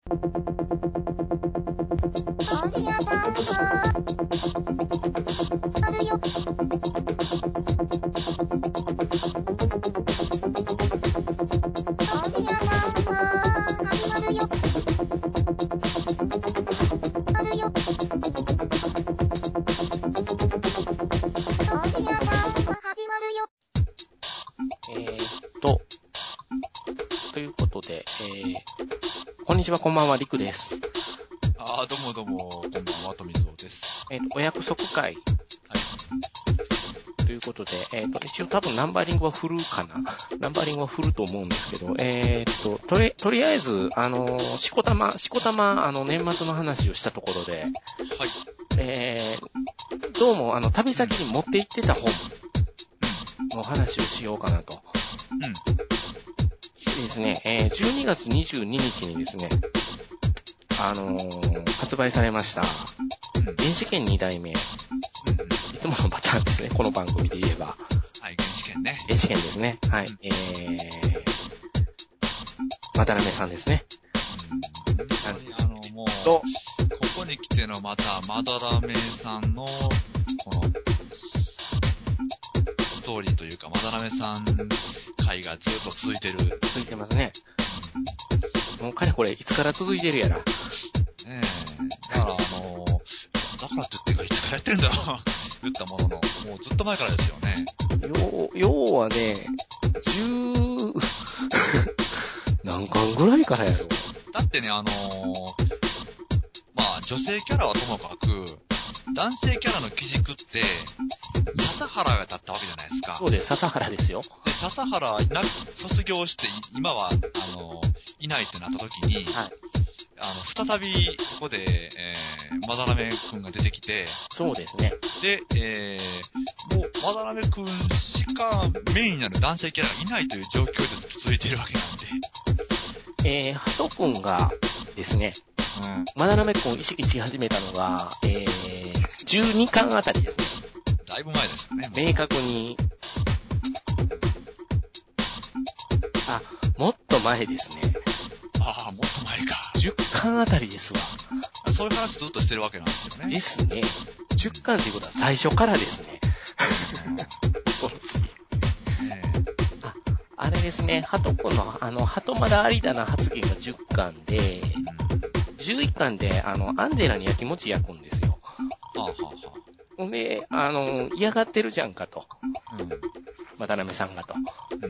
ということで、こんにちは、こんばんは、りくです。 どうもどうも、こんばんは、富蔵です。 お約束会。はい。ということで、一応多分ナンバリングは振るかな？ナンバリングは振ると思うんですけど、とりあえず、しこたま、年末の話をしたところで、 はい。 どうも、旅先に持って行ってた本の話をしようかなと。ですね、12月22日にですね、発売されました、原始圏2代目、いつものパターンですね、この番組で言えば。 はい、原始圏ね。 原始圏ですね。はい。まだらめさんですね。 なんですもう、ここに来てのまた、まだらめさんの、この、ストーリーというか、まだらめさん回がずっと続いてる。 続いてますね。もうかれこれ、いつから続いてるやら。 だからだからって言っていつからやってるんだろう言ったものの、もうずっと前からですよね。 要はね、何巻ぐらいからやろう。 だってね、女性キャラはともかく、男性キャラの基軸って、笹原だったわけじゃないですか。 そうです、笹原ですよ。 で、笹原卒業して、今は、いないってなった時に、はい、再び、ここで、まだらめくんが出てきて、 そうですね。 で、もう、まだらめくんしかメインになる男性キャラがいないという状況で続いているわけなんで。ハトくんがですね、まだらめくんを意識し始めたのが、12巻あたりですね。 だいぶ前ですよね。 明確に。もっと前ですね。 もっと前か。 10巻あたりですわ。 そういう話ずっとしてるわけなんですよね。 ですね。10巻ということは最初からですね。恐ろしい。あれですね、ハトくんの、ハトまだありだな発言が10巻で、11巻で、アンジェラに焼きもち焼くんですよ。ほんで、嫌がってるじゃんかと。まだらめさんがと。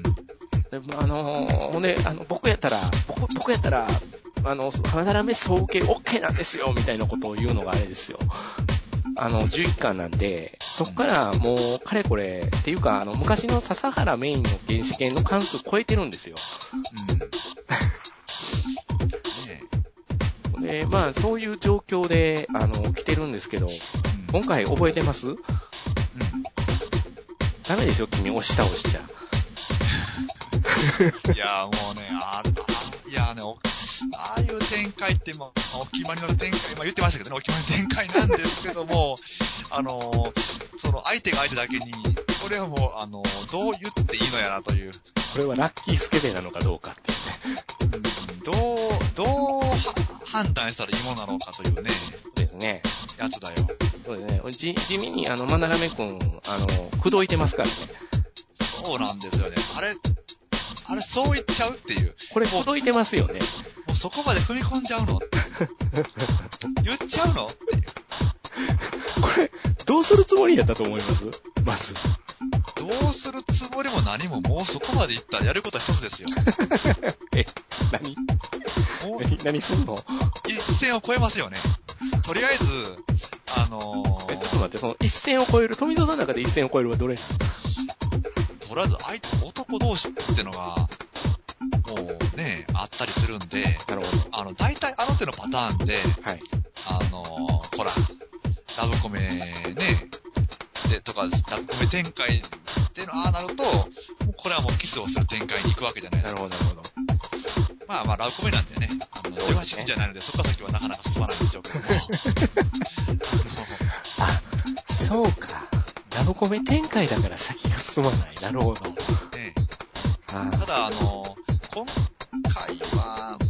ほんで、僕やったら、まだらめ総受け OK なんですよみたいなことを言うのがあれですよ。11巻なんで、そこからもう、かれこれ、っていうか、昔の笹原メインの原始圏の関数超えてるんですよ。で、そういう状況で、来てるんですけど、今回覚えてます？ダメですよ、君、押し倒しちゃ。 いや、もうね、ああいう展開って、お決まりの展開、言ってましたけどね、お決まりの展開なんですけども、その相手が相手だけに、これはもう、どう言っていいのやなという。 これはラッキースケベなのかどうかっていうね。 どう判断したらいいものなのかというね。 そうですね。 やつだよ。 そうですね。地味に、まならめくん、口説いてますからね。 そうなんですよね。あれ、そう言っちゃうっていう。 これ、口説いてますよね。 もうそこまで踏み込んじゃうの言っちゃうのっていう。 これ、どうするつもりやったと思います？まず。 どうするつもりも何ももうそこまで言ったらやることは一つですよ。 何すんの？ 一線を越えますよね。とりあえず、ちょっと待って、その一線を越える、富澤さんの中で一線を越えるはどれ？ とりあえず男同士ってのが、もうね、あったりするんで、 なるほど。 大体手のパターンで、はい。ほら、ラブコメね、とか、ラブコメ展開ってのなると、もうこれはもうキスをする展開に行くわけじゃないですか。 なるほど。 ラブコメなんでね、18禁じゃないので、そこから先はなかなか進まないんでしょうけども。 そうか。ラブコメ展開だから先が進まない。なるほど。 ただ、今回は、よ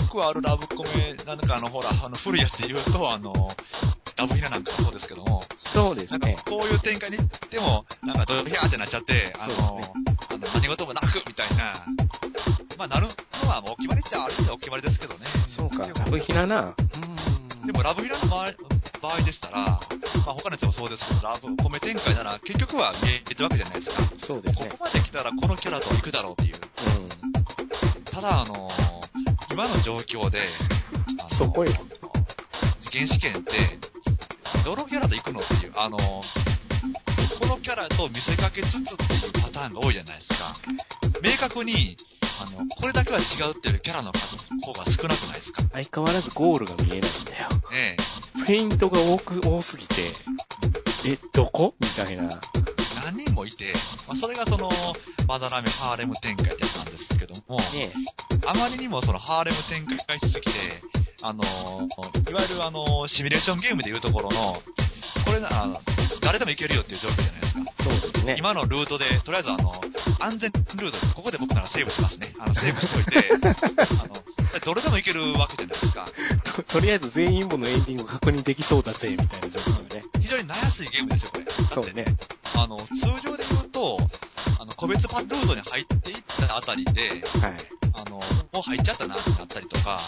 くあるラブコメ、なんかほら、古いやつで言うと、ラブヒナなんかもそうですけども、 そうですね。 なんかこういう展開に行っても、なんかドヒャーってなっちゃって、何事もなくみたいな、まあなるのはもうお決まりっちゃある意味お決まりですけどね。 そうか、ラブヒナな。 でもラブヒナの場合でしたら、まあ他のやつもそうですけど、ラブコメ展開なら結局は見えてるわけじゃないですか。 そうですね。 ここまで来たらこのキャラと行くだろうっていう。ただ今の状況で、 そこよ。 原始圏って、どのキャラと行くのっていう、このキャラと見せかけつつっていうパターンが多いじゃないですか。明確に、これだけは違うっていうキャラの方が少なくないですか。 相変わらずゴールが見えないんだよ。 ねえ。フェイントが多すぎて、どこみたいな。 何人もいて、まあ、それがまだらめハーレム展開ってやつなんですけども、ね、あまりにもハーレム展開しすぎて、いわゆるシミュレーションゲームでいうところの、これ誰でもいけるよっていう状況じゃないですか。 そうですね。 今のルートで、とりあえず安全ルートで、ここで僕ならセーブしますね。セーブしといて、どれでもいけるわけじゃないですか。 とりあえず全員分のエンディング確認できそうだぜ、みたいな状況がね。 非常になやすいゲームですよ、これ。 そうね。 通常で言うと、個別ルートに入っていったあたりで、はい。もう入っちゃったなってなったりとか、はい、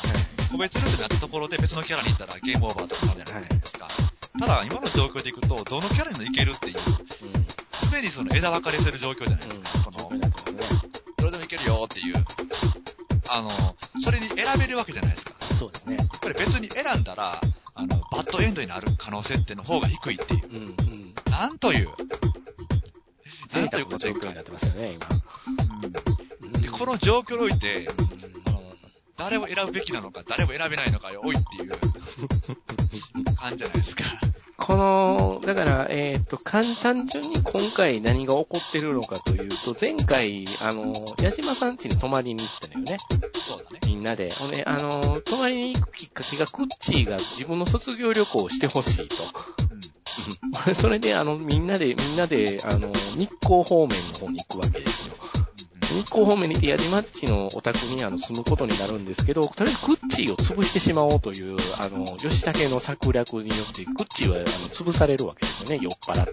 個別ルートになったところで別のキャラに行ったらゲームオーバーとかなるじゃないですか。はい、ただ、今の状況でいくと、どのキャラにもいけるっていう、常に枝分かれする状況じゃないですか。どれでもいけるよっていう。それに選べるわけじゃないですか。 そうですね。 これ別に選んだら、バッドエンドになる可能性っての方が低いっていう。なんという。 なんという状況になってますよね、今。 で、この状況において、誰を選ぶべきなのか、誰を選べないのかよ、おいっていう感じじゃないですか。 だから、単純に今回何が起こってるのかというと、前回、矢島さん家に泊まりに行ったのよね。 そうだね。 みんなで。泊まりに行くきっかけが、クッチーが自分の卒業旅行をしてほしいと。それで、みんなで、日光方面の方に行くわけですよ。日光方面に行って矢島っちのお宅に住むことになるんですけど、とりあえずクッチーを潰してしまおうという、吉武の策略によって、クッチーは潰されるわけですよね、酔っ払って。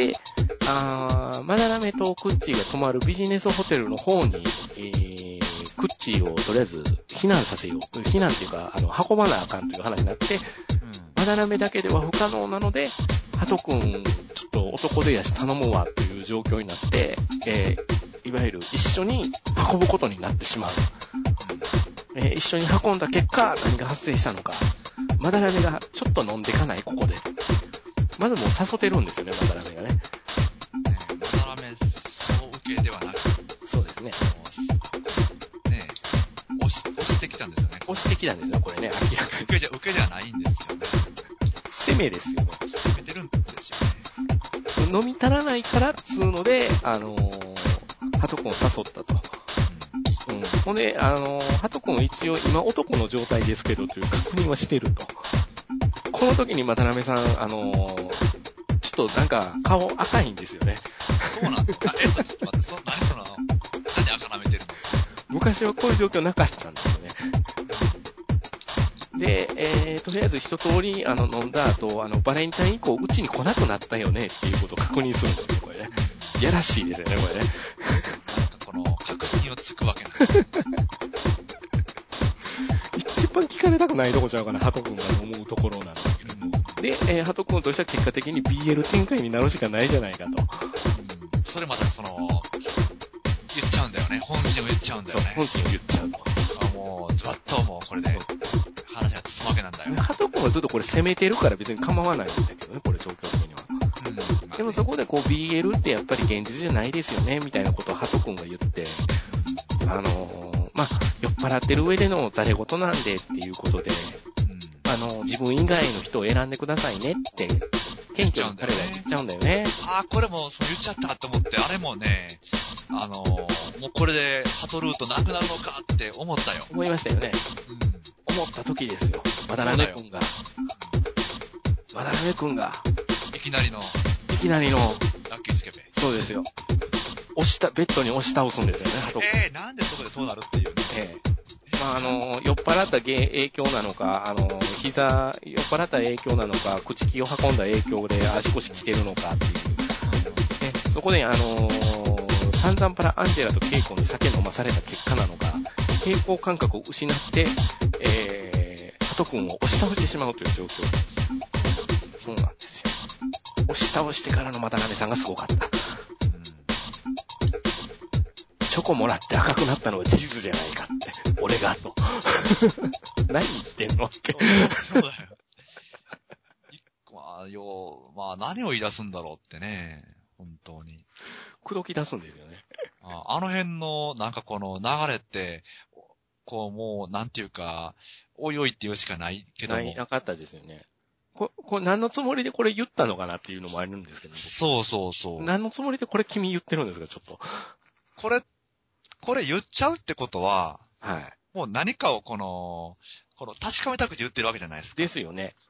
で、マダラメとクッチーが泊まるビジネスホテルの方に、クッチーをとりあえず避難させよう。避難っていうか、運ばなあかんという話になって、マダラメだけでは不可能なので、ハト君、ちょっと男でやし頼むわという状況になって、いわゆる一緒に運ぶことになってしまう。一緒に運んだ結果、何が発生したのか。マダラメがちょっと飲んでかない、ここで。まずもう誘ってるんですよね、マダラメがね。 マダラメ、そう受けではなく。 そうですね。 押してきたんですよね。 押してきたんですよ、これね、明らかに。 受けじゃないんですよね。 攻めですよね。 攻めてるんですよね。 飲み足らないからっつうので、ハト君を誘ったと。ほんで、ハト君一応今男の状態ですけどという確認はしてると。この時に渡辺さん、ちょっとなんか顔赤いんですよね。 そうなんですか。ちょっと待って、なんで赤なめてるの？ 昔はこういう状況なかったんですよね。で、とりあえず一通り飲んだ後、バレンタイン以降うちに来なくなったよねっていうことを確認するんですよね、これね。やらしいですよね、これね。 なんかこの確信をつくわけなんですよ。 一番聞かれたくないとこちゃうかな、ハト君が思うところなんだけれども。で、ハト君としては結果的に BL 展開になるしかないじゃないかと。 それまた言っちゃうんだよね。本心を言っちゃうんだよね。 そう、本心を言っちゃうと。 もう、ズバッともうこれで、話が進むわけなんだよ。 ハト君はずっとこれ攻めてるから別に構わないんだけどね、これ状況的には。でもそこでBL ってやっぱり現実じゃないですよね、みたいなことをハト君が言って、酔っ払ってる上でのザレ事なんでっていうことで、自分以外の人を選んでくださいねって、謙虚に彼ら言っちゃうんだよね。 これも言っちゃったと思って、あれもね、もうこれでハトルートなくなるのかって思ったよ。 思いましたよね。思った時ですよ。渡辺君が。 いきなりの。ラッキースケベ。 そうですよ。ベッドに押し倒すんですよね、ハト君。 なんでそこでそうなるっていうね。 まあ、酔っ払った影響なのか、酔っ払った影響なのか、口木を運んだ影響で足腰来てるのかっていう。ね、そこで、散々パラアンジェラとケイコに酒飲まされた結果なのか、平衡感覚を失って、ハト君を押し倒してしまうという状況。そうなんですよ。押し倒してからの渡辺さんがすごかった。チョコもらって赤くなったのは事実じゃないかって。俺がと。何言ってんのって。そうだよ。まあ何を言い出すんだろうってね。本当に。 口説き出すんですよね。 あの辺の、なんかこの流れって、こうもう、なんていうか、おいおいって言うしかないけども。 なかったですよね。これ何のつもりでこれ言ったのかなっていうのもあるんですけど。 そうそうそう。 何のつもりでこれ君言ってるんですか、ちょっと。 これ言っちゃうってことは、 はい。 もう何かをこの確かめたくて言ってるわけじゃないですか。 ですよね。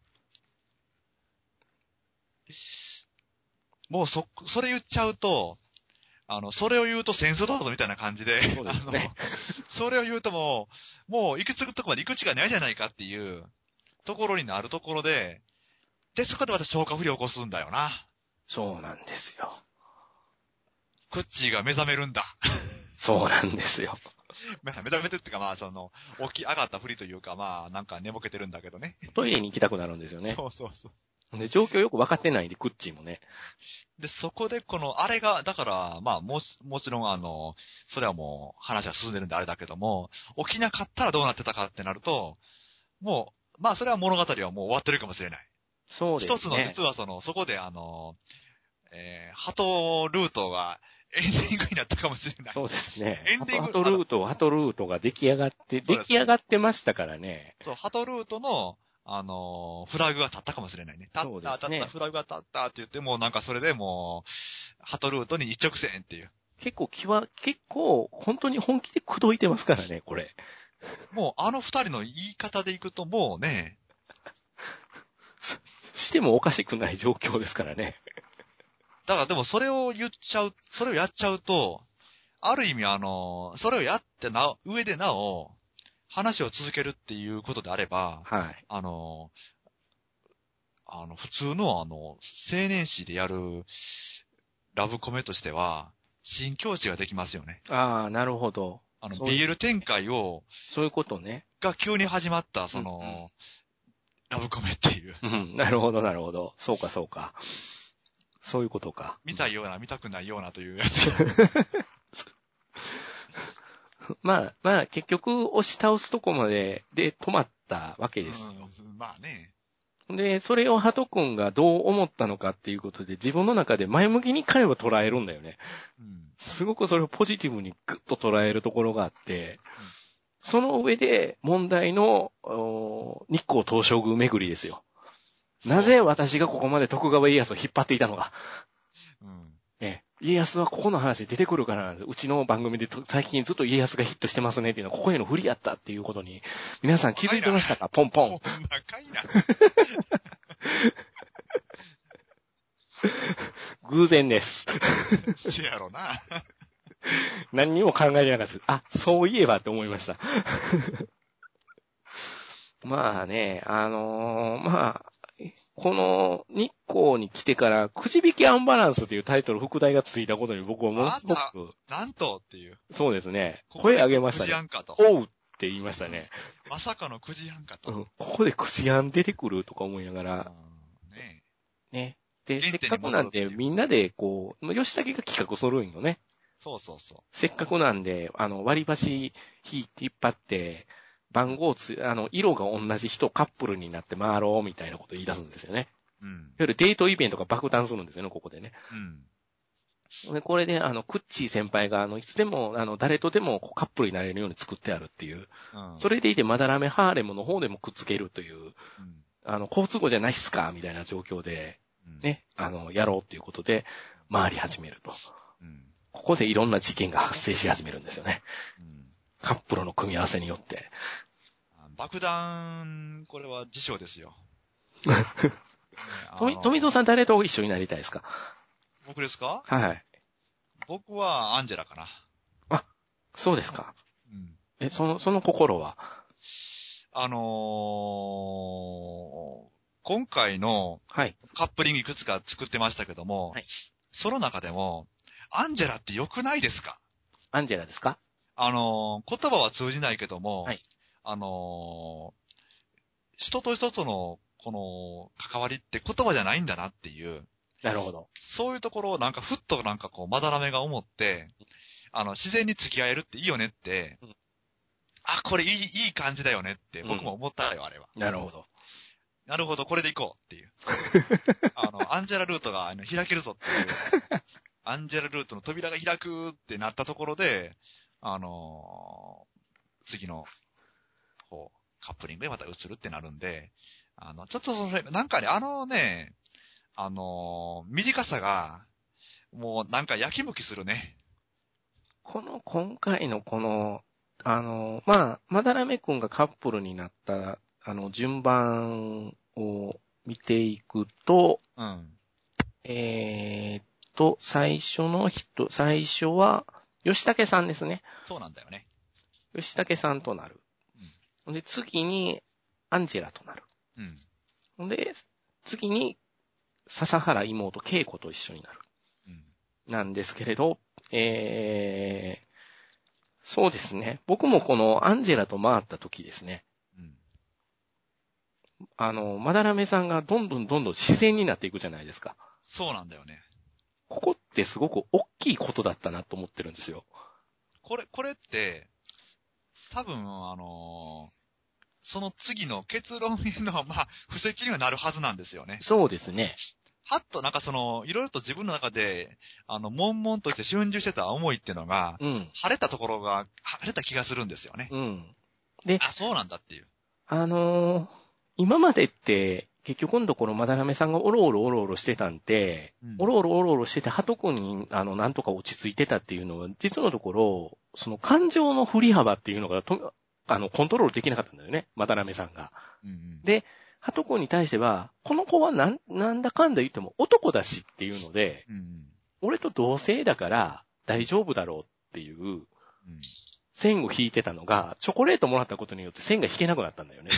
もうそれ言っちゃうと、それを言うと戦争だぞみたいな感じで、 そうですね。 それを言うともう行き着くとこまで行くしかないじゃないかっていうところになるところで、そこでまた消化不良を起こすんだよな。 そうなんですよ。 クッチーが目覚めるんだ。 そうなんですよ。 目覚めてっていうか、まあ起き上がったふりというか、まあなんか寝ぼけてるんだけどね。 トイレに行きたくなるんですよね。 そうそうそう。 で、状況よく分かってないんで、クッチーもね。 で、そこであれが、だから、まあもちろんそれはもう話は進んでるんであれだけども、起きなかったらどうなってたかってなると、もう、まあそれは物語はもう終わってるかもしれない。 そうですね。 一つの実はそこでハトルートがエンディングになったかもしれない。 そうですね。 エンディングハトルートが出来上がってましたからね。 そう、ハトルートの、フラグが立ったかもしれないね。立った、フラグが立ったって言っても、なんかそれでもう、ハトルートに一直線っていう。 結構、本当に本気で口説いてますからね、これ。 もう、二人の言い方でいくともうね、 してもおかしくない状況ですからね。 だからでもそれをやっちゃうと、ある意味それをやって上でなお、話を続けるっていうことであれば、 はい。 普通の青年誌でやるラブコメとしては、新境地ができますよね。 ああ、なるほど。 BL 展開を、 そういうことね。 が急に始まった、ラブコメっていう。 うん、なるほど、なるほど。そうか、そうか。そういうことか。 見たいような、見たくないようなというやつ。 まあ、結局、押し倒すとこまで止まったわけですよ。 まあね。 で、それをハト君がどう思ったのかっていうことで、自分の中で前向きに彼は捉えるんだよね。すごくそれをポジティブにグッと捉えるところがあって、その上で問題の日光東照宮巡りですよ。なぜ私がここまで徳川家康を引っ張っていたのか。家康はここの話出てくるからなんです。うちの番組で最近ずっと家康がヒットしてますねっていうのはここへの不利やったっていうことに皆さん気づいてましたか？ポンポン。 仲いいな。 偶然です。 せやろな。 何にも考えてなかったです。あ、そういえばって思いました。まあね、この日光に来てからくじ引きアンバランスというタイトル副題がついたことに僕はものすごく。 なんとっていう。 そうですね。声上げましたね。 くじやんかと。 おうって言いましたね。 まさかのくじやんかと。 ここでくじやん出てくるとか思いながら。ね。で、せっかくなんでみんなで吉武が企画するんよね。 そうそうそう。 せっかくなんで、割り箸引っ張って、番号色が同じ人カップルになって回ろうみたいなことを言い出すんですよね。いわゆるデートイベントが爆弾するんですよね、ここでね。で、これで、クッチー先輩が、いつでも、誰とでもカップルになれるように作ってあるっていう。それでいて、まだらめハーレムの方でもくっつけるという、好都合じゃないっすかみたいな状況で、ね、やろうっていうことで、回り始めると。ここでいろんな事件が発生し始めるんですよね。カップルの組み合わせによって。 爆弾、これは辞書ですよ。 富蔵さん誰と一緒になりたいですか？ 僕ですか？ はい。 僕はアンジェラかな。 あ、そうですか。 その心は？ 今回のはい。 カップリングいくつか作ってましたけども、 はい。 その中でも、アンジェラって良くないですか？ アンジェラですか？ 言葉は通じないけども、 はい。 人と人との、この、関わりって言葉じゃないんだなっていう、 なるほど。 そういうところをなんかふっとなんかこう、まだらめが思って、自然に付き合えるっていいよねって、 うん、 あ、これいい感じだよねって僕も思ったよ、あれは。 なるほど。 なるほど、これで行こうっていう。アンジェラルートが開けるぞっていう、アンジェラルートの扉が開くってなったところで、次の、こう、カップリングへまた移るってなるんで、ちょっとそれ、なんかね、短さが、もうなんかやきもきするね。 今回のまだらめくんがカップルになった、順番を見ていくと、 うん。 最初は、吉武さんですね。 そうなんだよね。 吉武さんとなる。で、次に、アンジェラとなる。 うん。 で、次に、笹原妹恵子と一緒になる。 うん。 なんですけれど、そうですね。僕もこのアンジェラと回った時ですね。 うん。 まだらめさんがどんどん自然になっていくじゃないですか。 そうなんだよね。 ここってすごく大きいことだったなと思ってるんですよ。 これって、多分、その次の結論への、布石にはなるはずなんですよね。 そうですね。 はっとなんかいろいろと自分の中で、悶々として春秋してた思いっていうのが、 うん。 晴れたところが、晴れた気がするんですよね。 うん。で、 あ、そうなんだっていう。 今までって、結局のところ、まだらめさんがおろおろしてたんで、 うん、 おろおろしてて、ハト君に、なんとか落ち着いてたっていうのは、実のところ、その感情の振り幅っていうのが、コントロールできなかったんだよね、まだらめさんが。 うんうん、 で、ハト君に対しては、この子はなんだかんだ言っても男だしっていうので、 うんうん、 俺と同性だから大丈夫だろうっていう、 うん線を引いてたのが、チョコレートもらったことによって線が引けなくなったんだよね。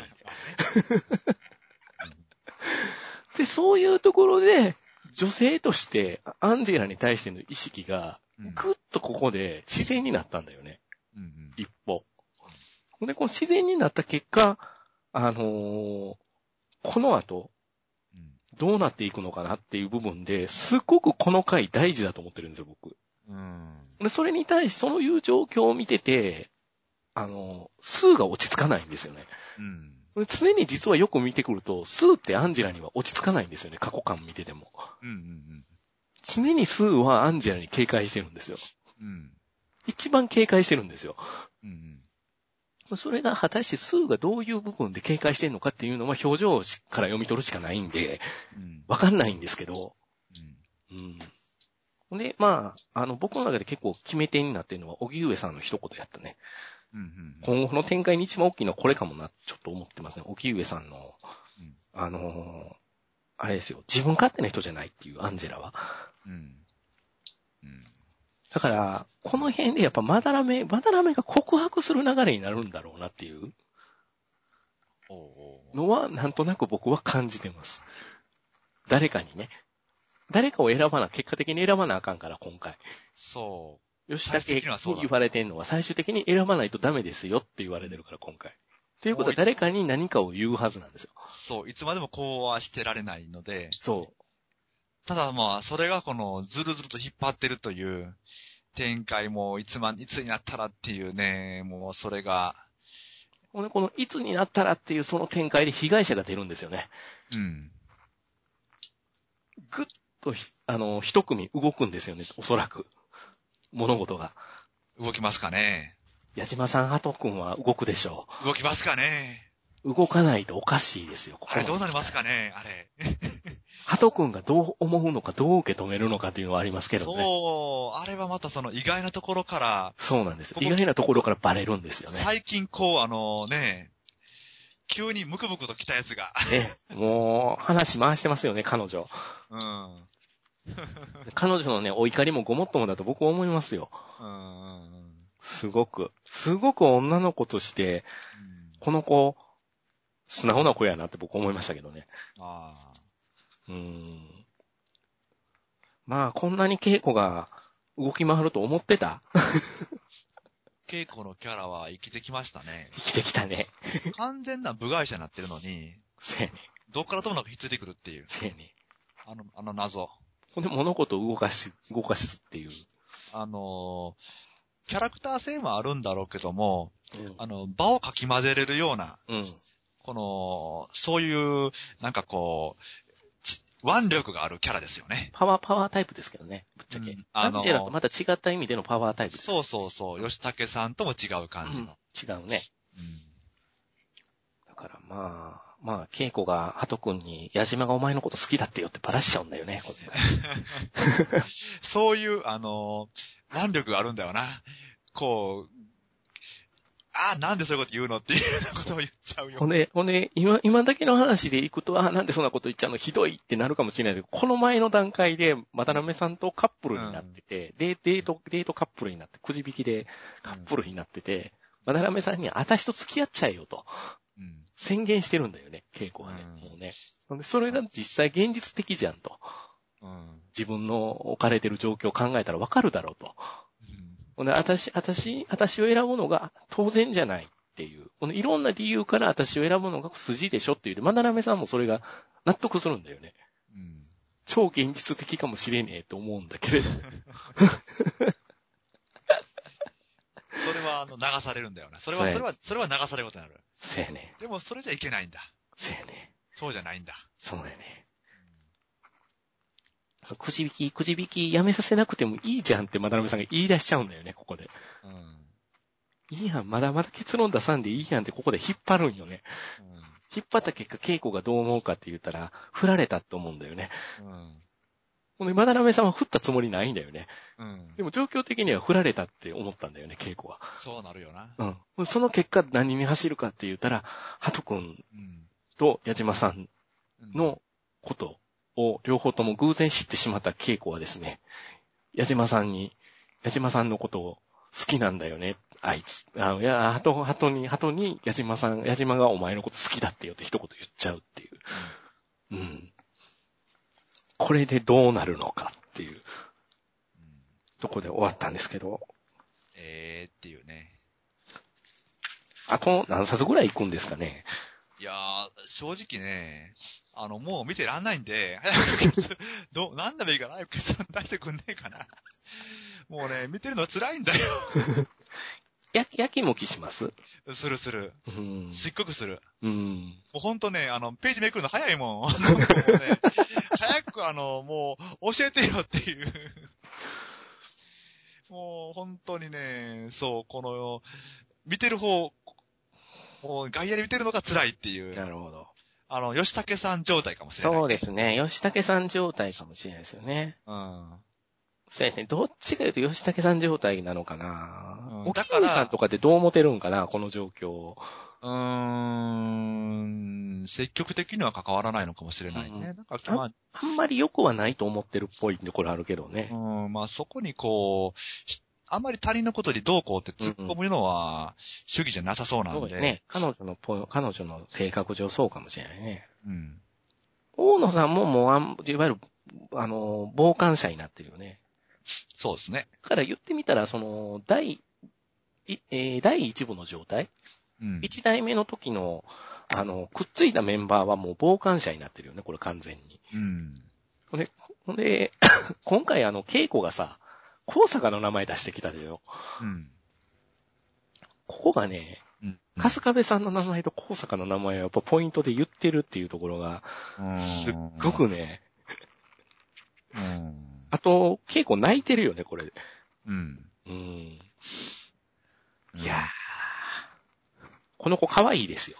で、そういうところで、女性としてアンジェラに対しての意識が、ぐっとここで自然になったんだよね。 うんうん、 一歩。で、この自然になった結果、この後、どうなっていくのかなっていう部分で、すっごくこの回大事だと思ってるんですよ、僕。 うん、 で、それに対し、そういう状況を見てて、スーが落ち着かないんですよね。 うん、 常に実はよく見てくると、スーってアンジェラには落ち着かないんですよね、過去感見てても。 うんうん、 常にスーはアンジェラに警戒してるんですよ。 うん、 一番警戒してるんですよ。 うんそれが果たしてスーがどういう部分で警戒してるのかっていうのは表情から読み取るしかないんで、わかんないんですけど、で、僕の中で結構決め手になっているのは、荻上さんの一言やったね。今後の展開に一番大きいのはこれかもな、ちょっと思ってますね。荻上さんの、あれですよ、自分勝手な人じゃないっていう、アンジェラは。だから、この辺でやっぱまだらめが告白する流れになるんだろうなっていうのは、なんとなく僕は感じてます。誰かにね。誰かを結果的に選ばなあかんから、今回。 そう。 吉武に言われてんのは、最終的に選ばないとダメですよって言われてるから、今回。ということは、誰かに何かを言うはずなんですよ。 そう。いつまでもこうはしてられないので。 そう。 ただそれがこの、ずるずると引っ張ってるという展開も、いつになったらっていうね、もうそれが。 この、いつになったらっていうその展開で被害者が出るんですよね。ぐっと、一組動くんですよね、おそらく。物事が。 動きますかね。 矢島さん、ハト君は動くでしょう。動きますかね。 動かないとおかしいですよ、 あれどうなりますかね、あれ。 ハト君がどう思うのか、どう受け止めるのかっていうのはありますけどね。 そう、あれはまたその意外なところから。 そうなんですよ。意外なところからバレるんですよね。 最近急にムクムクと来たやつが。 もう、話回してますよね、彼女。彼女のね、お怒りもごもっともだと僕は思いますよ。 すごく女の子として、この子、素直な子やなって僕思いましたけどね。 ああ。 まあ、こんなに稽古が動き回ると思ってた？ 稽古のキャラは生きてきましたね。 生きてきたね。 完全な部外者になってるのに、 せやね。 どっからともなくひっついてくるっていう。 せやね。 あの謎。 ほんで物事を動かすっていう。 キャラクター性もあるんだろうけども、 うん、 場をかき混ぜれるような、 うん、 そういう、なんかこう、腕力があるキャラですよね。 パワータイプですけどね、ぶっちゃけ。アンジェラとまた違った意味でのパワータイプです。 そうそうそう、吉武さんとも違う感じの。 違うね。 うん、 だからまあ、稽古がハト君に、矢島がお前のこと好きだってよってバラしちゃうんだよね、これ。 そういう、腕力があるんだよな。こう、なんでそういうこと言うのっていうことを言っちゃうよ。 ほんで、今だけの話でいくと、なんでそんなこと言っちゃうのひどいってなるかもしれないけど、この前の段階で、渡辺さんとカップルになってて、デートカップルになって、くじ引きでカップルになってて、渡辺さんにあたしと付き合っちゃえよと、宣言してるんだよね、稽古はね。もうね。それが実際現実的じゃんと。自分の置かれてる状況を考えたらわかるだろうと。で、私を選ぶのが当然じゃないっていう。いろんな理由から私を選ぶのが筋でしょっていう。渡辺さんもそれが納得するんだよね。超現実的かもしれねえと思うんだけれど。 それは流されるんだよな。それは流されることになる。 そうやね。 でもそれじゃいけないんだ。 そうやね。 そうじゃないんだ。 そうやね。くじ引きやめさせなくてもいいじゃんって渡辺さんが言い出しちゃうんだよね、ここで。いいやん、まだまだ結論出さんでいいやんってここで引っ張るんよね。引っ張った結果、稽古がどう思うかって言ったら、振られたと思うんだよね。ほんで、渡辺さんは振ったつもりないんだよね。でも状況的には振られたって思ったんだよね、稽古は。 そうなるよな。 その結果、何に走るかって言ったら、ハト君と矢島さんのことを両方とも偶然知ってしまった稽古はですね、矢島さんのことを好きなんだよね、あいつ。ハトに矢島がお前のこと好きだってよって一言言っちゃうっていう。これでどうなるのかっていう、とこで終わったんですけど。 っていうね。 あと何冊ぐらい行くんですかね。 いやー、正直ね、もう見てらんないんで、なんでもいいかな、早く結論出してくんねえかな。もうね、見てるの辛いんだよ。 やきもきします？ する。すっごくする。 もうほんとね、ページめくるの早いもん。もうね、早くもう、教えてよっていう。もう、本当にね、そう、見てる方、もう外野で見てるのが辛いっていう。 なるほど。 吉武さん状態かもしれない、 そうですね。吉武さん状態かもしれないですよね。そうやね。どっちか言うと吉武さん状態なのかな。おきみさんとかってどう思てるんかな、この状況。 積極的には関わらないのかもしれないね。なんかあんまり良くはないと思ってるっぽいところあるけどね。 まあそこにあんまり他人のことにどうこうって突っ込むのは主義じゃなさそうなんで。 そうですね。彼女の性格上そうかもしれないね。大野さんもいわゆる、傍観者になってるよね。 そうですね。 だから言ってみたら、第一部の状態、一代目の時の、くっついたメンバーはもう傍観者になってるよね、これ完全に。ほんで、今回稽古がさ、高坂の名前出してきたでよ。ここがね、春日部さんの名前と高坂の名前はやっぱポイントで言ってるっていうところが、すっごくね、あと、稽古泣いてるよね、これ。いやー、この子可愛いですよ。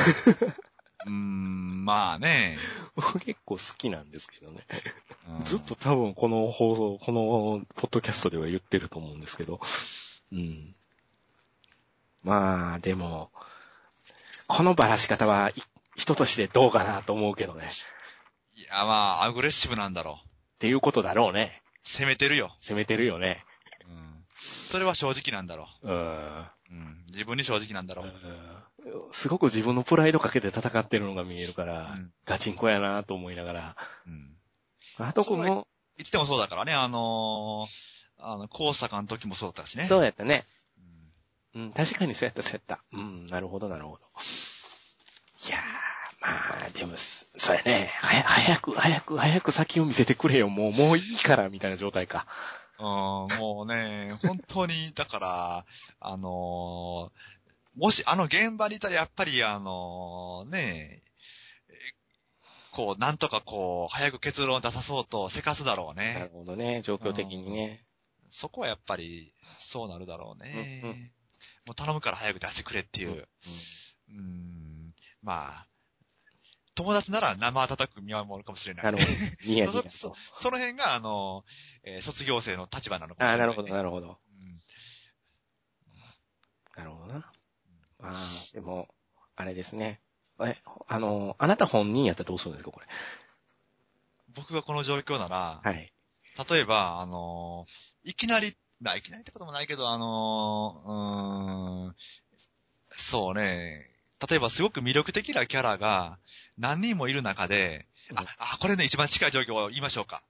まあね。 僕結構好きなんですけどね。ずっと多分このポッドキャストでは言ってると思うんですけど。まあ、でも、このばらし方は人としてどうかなと思うけどね。 いや、まあ、アグレッシブなんだろう。 っていうことだろうね。 攻めてるよ。 攻めてるよね。 それは正直なんだろう。 自分に正直なんだろう。 すごく自分のプライドかけて戦ってるのが見えるから、ガチンコやなと思いながら。あとこも、 いつでもそうだからね、高坂の時もそうだったしね。 そうやったね。確かにそうやった。なるほど。いやー、まあ、でも、そうやね。早く先を見せてくれよ。もういいから、みたいな状態か。 もうね、本当に、だから、もし現場にいたらやっぱりなんとか早く結論を出さそうとせかすだろうね。 なるほどね、状況的にね。 そこはやっぱり、そうなるだろうね。もう頼むから早く出してくれっていう。まあ、友達なら生温かく見守るかもしれない。 なるほど。ニヤニヤその辺が、卒業生の立場なのかもしれない、ね。 なるほど。なるほどな。でも、あれですね。あなた本人やったらどうするんですか、これ。 僕がこの状況なら、 はい。 例えば、いきなりってこともないけど、そうね、例えばすごく魅力的なキャラが何人もいる中で、これね、一番近い状況を言いましょうか。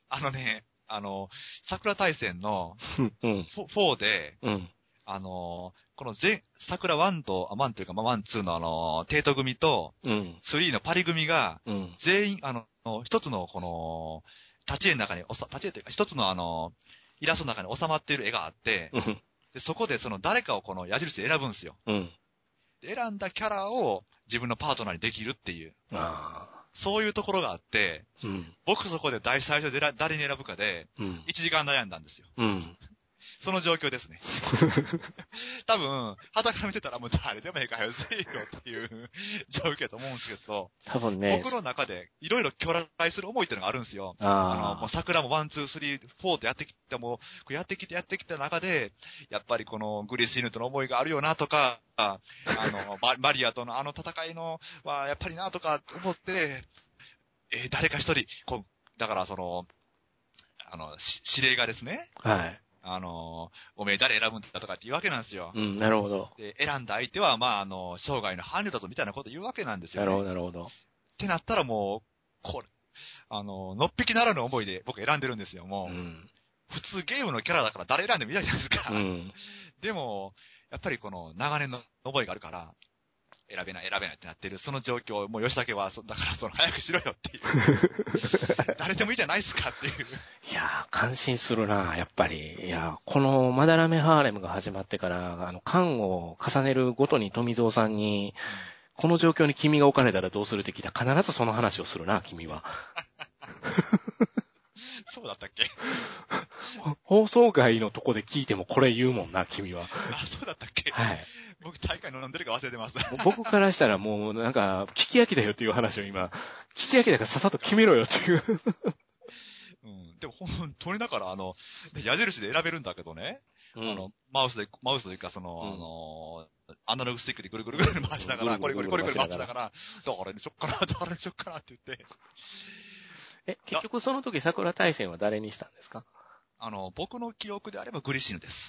桜大戦の4で、この桜1と、1というか、1、2のテート組と、3のパリ組が、全員、一つのこの、立ち絵の中に、立ち絵というか、一つのイラストの中に収まっている絵があって、でそこでその誰かをこの矢印で選ぶんですよ。選んだキャラを自分のパートナーにできるっていう。そういうところがあって、僕そこで最初で誰に選ぶかで、1時間悩んだんですよ。その状況ですね。多分、旗から見てたらもう誰でもええかよ、せえよっていう状況だと思うんですけど、 多分ね、 僕の中でいろいろ巨大する思いっていうのがあるんですよ。もう桜も1、2、3、4とやってきた、やってきた中で、やっぱりこのグリシーヌとの思いがあるよなとか、マリアとの戦いのはやっぱりなとか思って、誰か一人、だから指令がですね。 はい。 おめえ誰選ぶんだとかって言うわけなんですよ。 なるほど。 で、選んだ相手は、生涯の伴侶だとみたいなこと言うわけなんですよ、ね。 なるほど。 ってなったらもう、のっぴきならぬ思いで僕選んでるんですよ、もう。普通ゲームのキャラだから誰選んでもいいじゃないですか。でも、やっぱりこの長年の思いがあるから、選べないってなってる、その状況、もう吉武は、だから早くしろよっていう。誰でもいいじゃないですかっていう。 いやー、感心するな、やっぱり。いや、このまだらめハーレムが始まってから、巻を重ねるごとに富蔵さんに、この状況に君が置かれたらどうするって聞いたら必ずその話をするな、君は。 そうだったっけ？ 放送外のとこで聞いてもこれ言うもんな、君は。 そうだったっけ？ はい。 僕大会飲んでるか忘れてます。 僕からしたらもうなんか、聞き飽きだよっていう話を今、聞き飽きだからさっさと決めろよっていう。 でも本当にだから矢印で選べるんだけどね。マウスというかアナログスティックでぐるぐる回しながら、これ回しながら、誰にしよっかなって言って。 結局その時桜大戦は誰にしたんですか？ 僕の記憶であればグリシーヌです。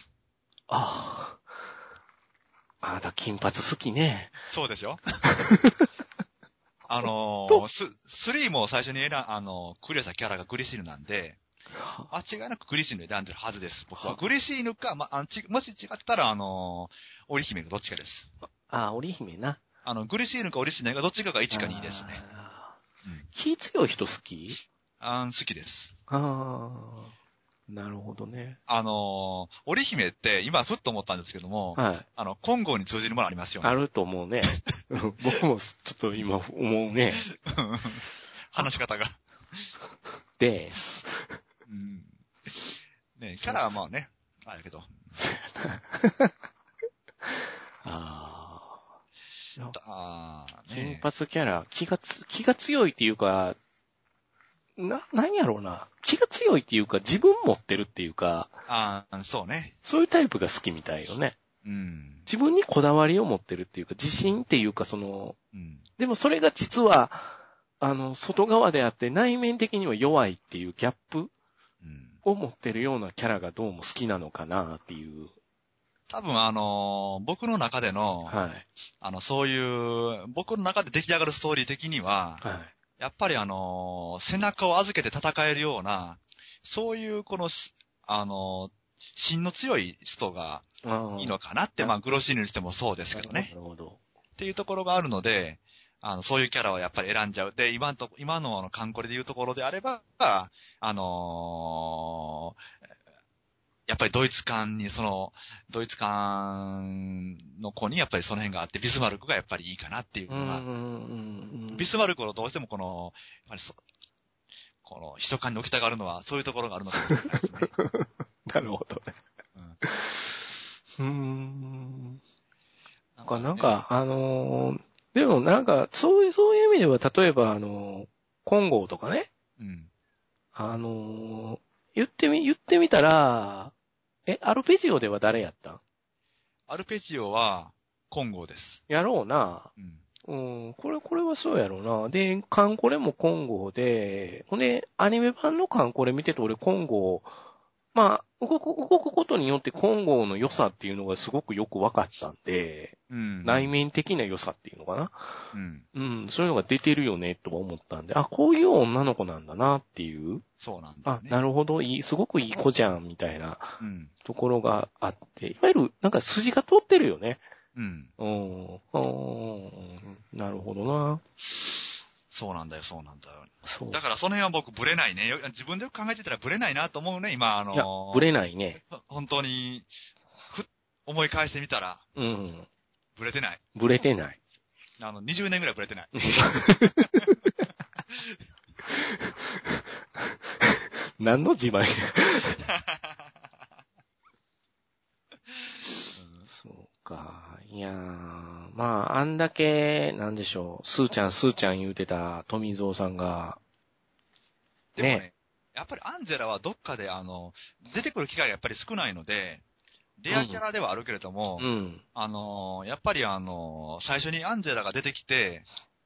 あなた金髪好きね。 そうでしょ3も最初にクリアしたキャラがグリシーヌなんで、間違いなくグリシーヌ選んでるはずです。僕は。グリシーヌか、もし違ったら、織姫がどっちかです。 織姫な。 グリシーヌか織姫がどっちかが1か2ですね。 気強い人好き？ 好きです。 なるほどね。 織姫って今ふっと思ったんですけども、金剛に通じるものありますよね。 あると思うね。僕もちょっと今思うね。 話し方が。 です。 ね、キャラはまあね、あれだけど。 金髪キャラ、気が強いっていうか、何やろうな。気が強いっていうか、自分持ってるっていうか。 そうね。 そういうタイプが好きみたいよね。自分にこだわりを持ってるっていうか、自信っていうか、でもそれが実は、外側であって内面的には弱いっていうギャップを持ってるようなキャラがどうも好きなのかなっていう。 多分僕の中での、 はい。 そういう、僕の中で出来上がるストーリー的には、 はい。 やっぱり背中を預けて戦えるような、そういう芯の強い人がいいのかなって、まあ、グロシーヌにしてもそうですけどね。 なるほど。 っていうところがあるので、そういうキャラはやっぱり選んじゃう。で、今のカンコレでいうところであれば、やっぱりドイツ艦の子にやっぱりその辺があって、ビスマルクがやっぱりいいかなっていうのが、ビスマルクをどうしてもやっぱりこの、秘書官に置きたがるのは、そういうところがあるのかもしれないですね。 なるほどね。なんか、でもなんか、そういう意味では、例えば、金剛とかね。 うん。 言ってみたら、アルペジオでは誰やったん？ アルペジオは、金剛です。 やろうな。うん。これはそうやろうな。で、カンコレも金剛で、ほんで、アニメ版のカンコレ見てて俺金剛、まあ、動くことによって金剛の良さっていうのがすごくよく分かったんで、 うん。 内面的な良さっていうのかな。 うん。 うん、そういうのが出てるよね、とは思ったんで、あ、こういう女の子なんだなっていう。 そうなんだよね。 なるほど、すごくいい子じゃん、みたいなうん。 ところがあって、いわゆる、なんか筋が通ってるよね。 うん。 なるほどな。 そうなんだよ。そう。 だからその辺は僕ブレないね。自分で考えてたらブレないなと思うね、今いや、ブレないね。 本当に、思い返してみたら、 うん。 ブレてない。 ブレてない。 20年ぐらいブレてない。 何の自慢や。そうか。いやー、まあ、あんだけ、なんでしょう、スーちゃん言うてた富蔵さんが、 でもね、やっぱりアンジェラはどっかで出てくる機会がやっぱり少ないので、レアキャラではあるけれども、やっぱり最初にアンジェラが出てきて、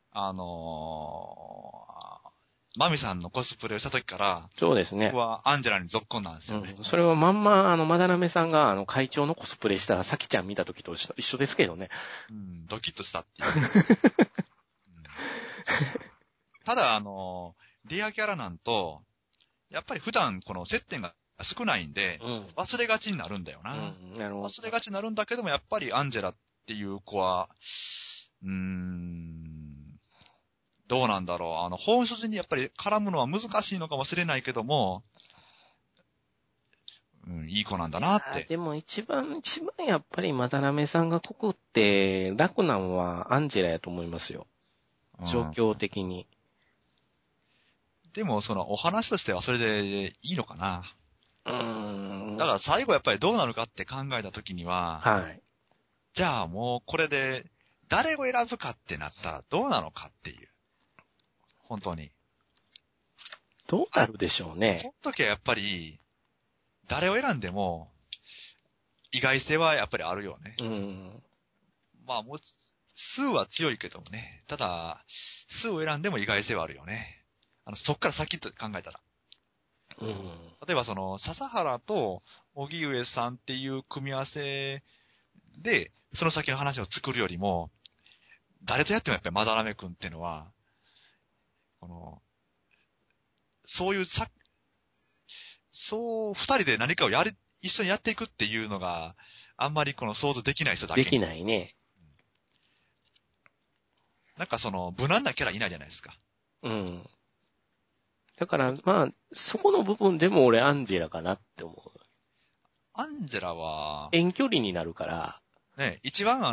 マミさんのコスプレをした時から、 そうですね。 僕はアンジェラに続婚なんですよね。 それはまんま、マダラメさんが、会長のコスプレしたサキちゃん見た時と一緒ですけどね。 ドキッとしたっていう。ただ、レアキャラなんと、やっぱり普段この接点が少ないんで、忘れがちになるんだよな。なるほど。忘れがちになるんだけども、やっぱりアンジェラっていう子は、どうなんだろう。本筋にやっぱり絡むのは難しいのかもしれないけども、いい子なんだなって。 でも一番やっぱりマダラメさんが告って楽なのはアンジェラやと思いますよ。状況的に。 でも、お話としてはそれでいいのかな。だから最後やっぱりどうなるかって考えたときには、 はい。 じゃあもうこれで誰を選ぶかってなったらどうなのかっていう。本当に。 どうなるでしょうね。 その時はやっぱり、誰を選んでも、意外性はやっぱりあるよね。まあもう、数は強いけどもね。ただ、数を選んでも意外性はあるよね。そっから先と考えたら。例えば笹原と荻上さんっていう組み合わせで、その先の話を作るよりも、誰とやってもやっぱりまだらめくんっていうのは、そういう二人で何かを一緒にやっていくっていうのが、あんまり想像できない人だけ。 できないね。 なんか無難なキャラいないじゃないですか。 だから、まあ、そこの部分でも俺アンジェラかなって思う。 アンジェラは、 遠距離になるから。 ね、一番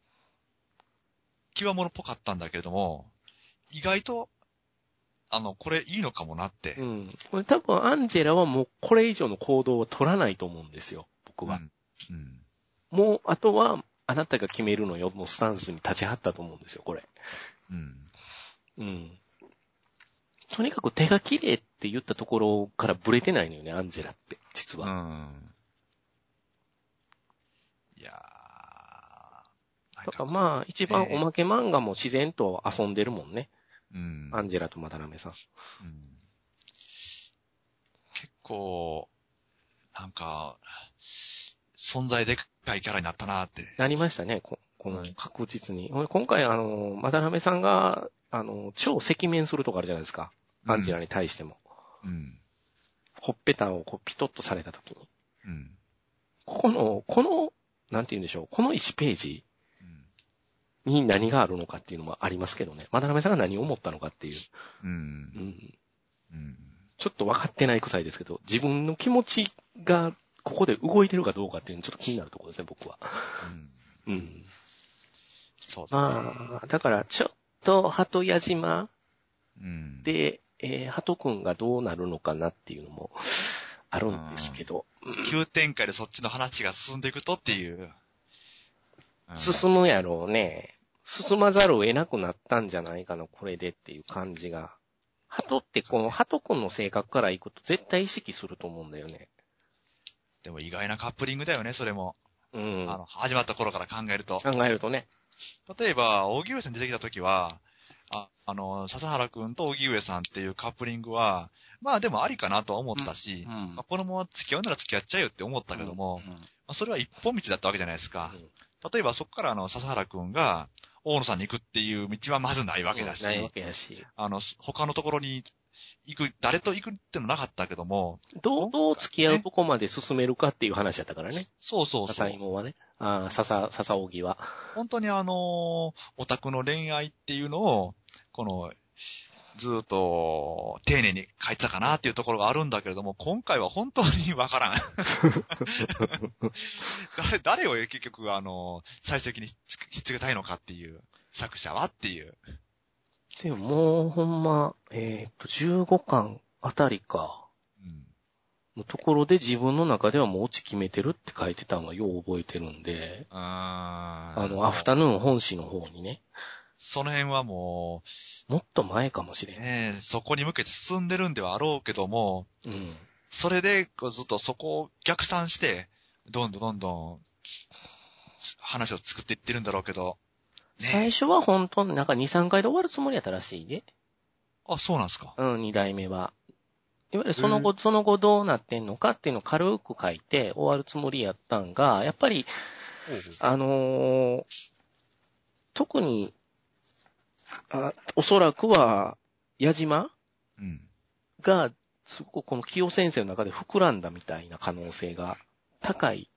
際物っぽかったんだけれども、意外と、これいいのかもなって。 これ多分アンジェラはもうこれ以上の行動を取らないと思うんですよ、僕は。もう、あとは、あなたが決めるのよのスタンスに立ち会ったと思うんですよ、これ。とにかく手が綺麗って言ったところからブレてないのよね、アンジェラって、実は。 いやー。だからまあ、一番おまけ漫画も自然と遊んでるもんね。アンジェラとマダラメさん。 結こう、なんか、存在でかいキャラになったなって。 なりましたね、この確実に。今回渡辺さんが、超赤面するとこあるじゃないですか。アンジェラに対しても。 うん。 ほっぺたをこうピトッとされたときに。 うん。 この、なんて言うんでしょう、この1ページに何があるのかっていうのもありますけどね。渡辺さんが何を思ったのかっていう。 うん。 うん。ちょっと分かってないくさいですけど、自分の気持ちがここで動いてるかどうかっていうのちょっと気になるところですね、僕は。うん。 そうだね。 まあ、だからちょっと鳩矢島で、鳩くんがどうなるのかなっていうのもあるんですけど。 急展開でそっちの話が進んでいくとっていう。 進むやろうね。進まざるを得なくなったんじゃないかな、これでっていう感じが。鳩ってこの鳩くんの性格からいくと絶対意識すると思うんだよね。 でも意外なカップリングだよね、それも。 うん。 始まった頃から考えると。 考えるとね。 例えば、荻上さん出てきた時は、笹原くんと荻上さんっていうカップリングは、まあでもありかなとは思ったし、まあ、このまま付き合うなら付き合っちゃえよって思ったけども、まあ、それは一本道だったわけじゃないですか。例えばそこから笹原くんが大野さんに行くっていう道はまずないわけだし、 ないわけだし。 他のところに誰と行くってのなかったけども、 どう付き合うとこまで進めるかっていう話だったからね。 そう。 笹芋はね。笹荻は。 本当にオタクの恋愛っていうのを、ずっと丁寧に書いてたかなっていうところがあるんだけれども、今回は本当にわからん。誰を結局最終的にひっつけたいのかっていう、作者はっていう。 でももうほんま、15巻あたりか。のところで自分の中ではもうオチ決めてるって書いてたのはよう覚えてるんで。アフタヌーン本誌の方にね。 その辺はもっと前かもしれん。 ね。そこに向けて進んでるんではあろうけども、それでずっとそこを逆算して、どんどん話を作っていってるんだろうけど。 最初は本当になんか2、3回で終わるつもりやったらしいで。 あ、そうなんですか。 2代目は。いわゆるその後どうなってんのかっていうのを軽く書いて終わるつもりやったんが、やっぱり、特に、おそらくは、矢島が、すごくこの清先生の中で膨らんだみたいな可能性が高い。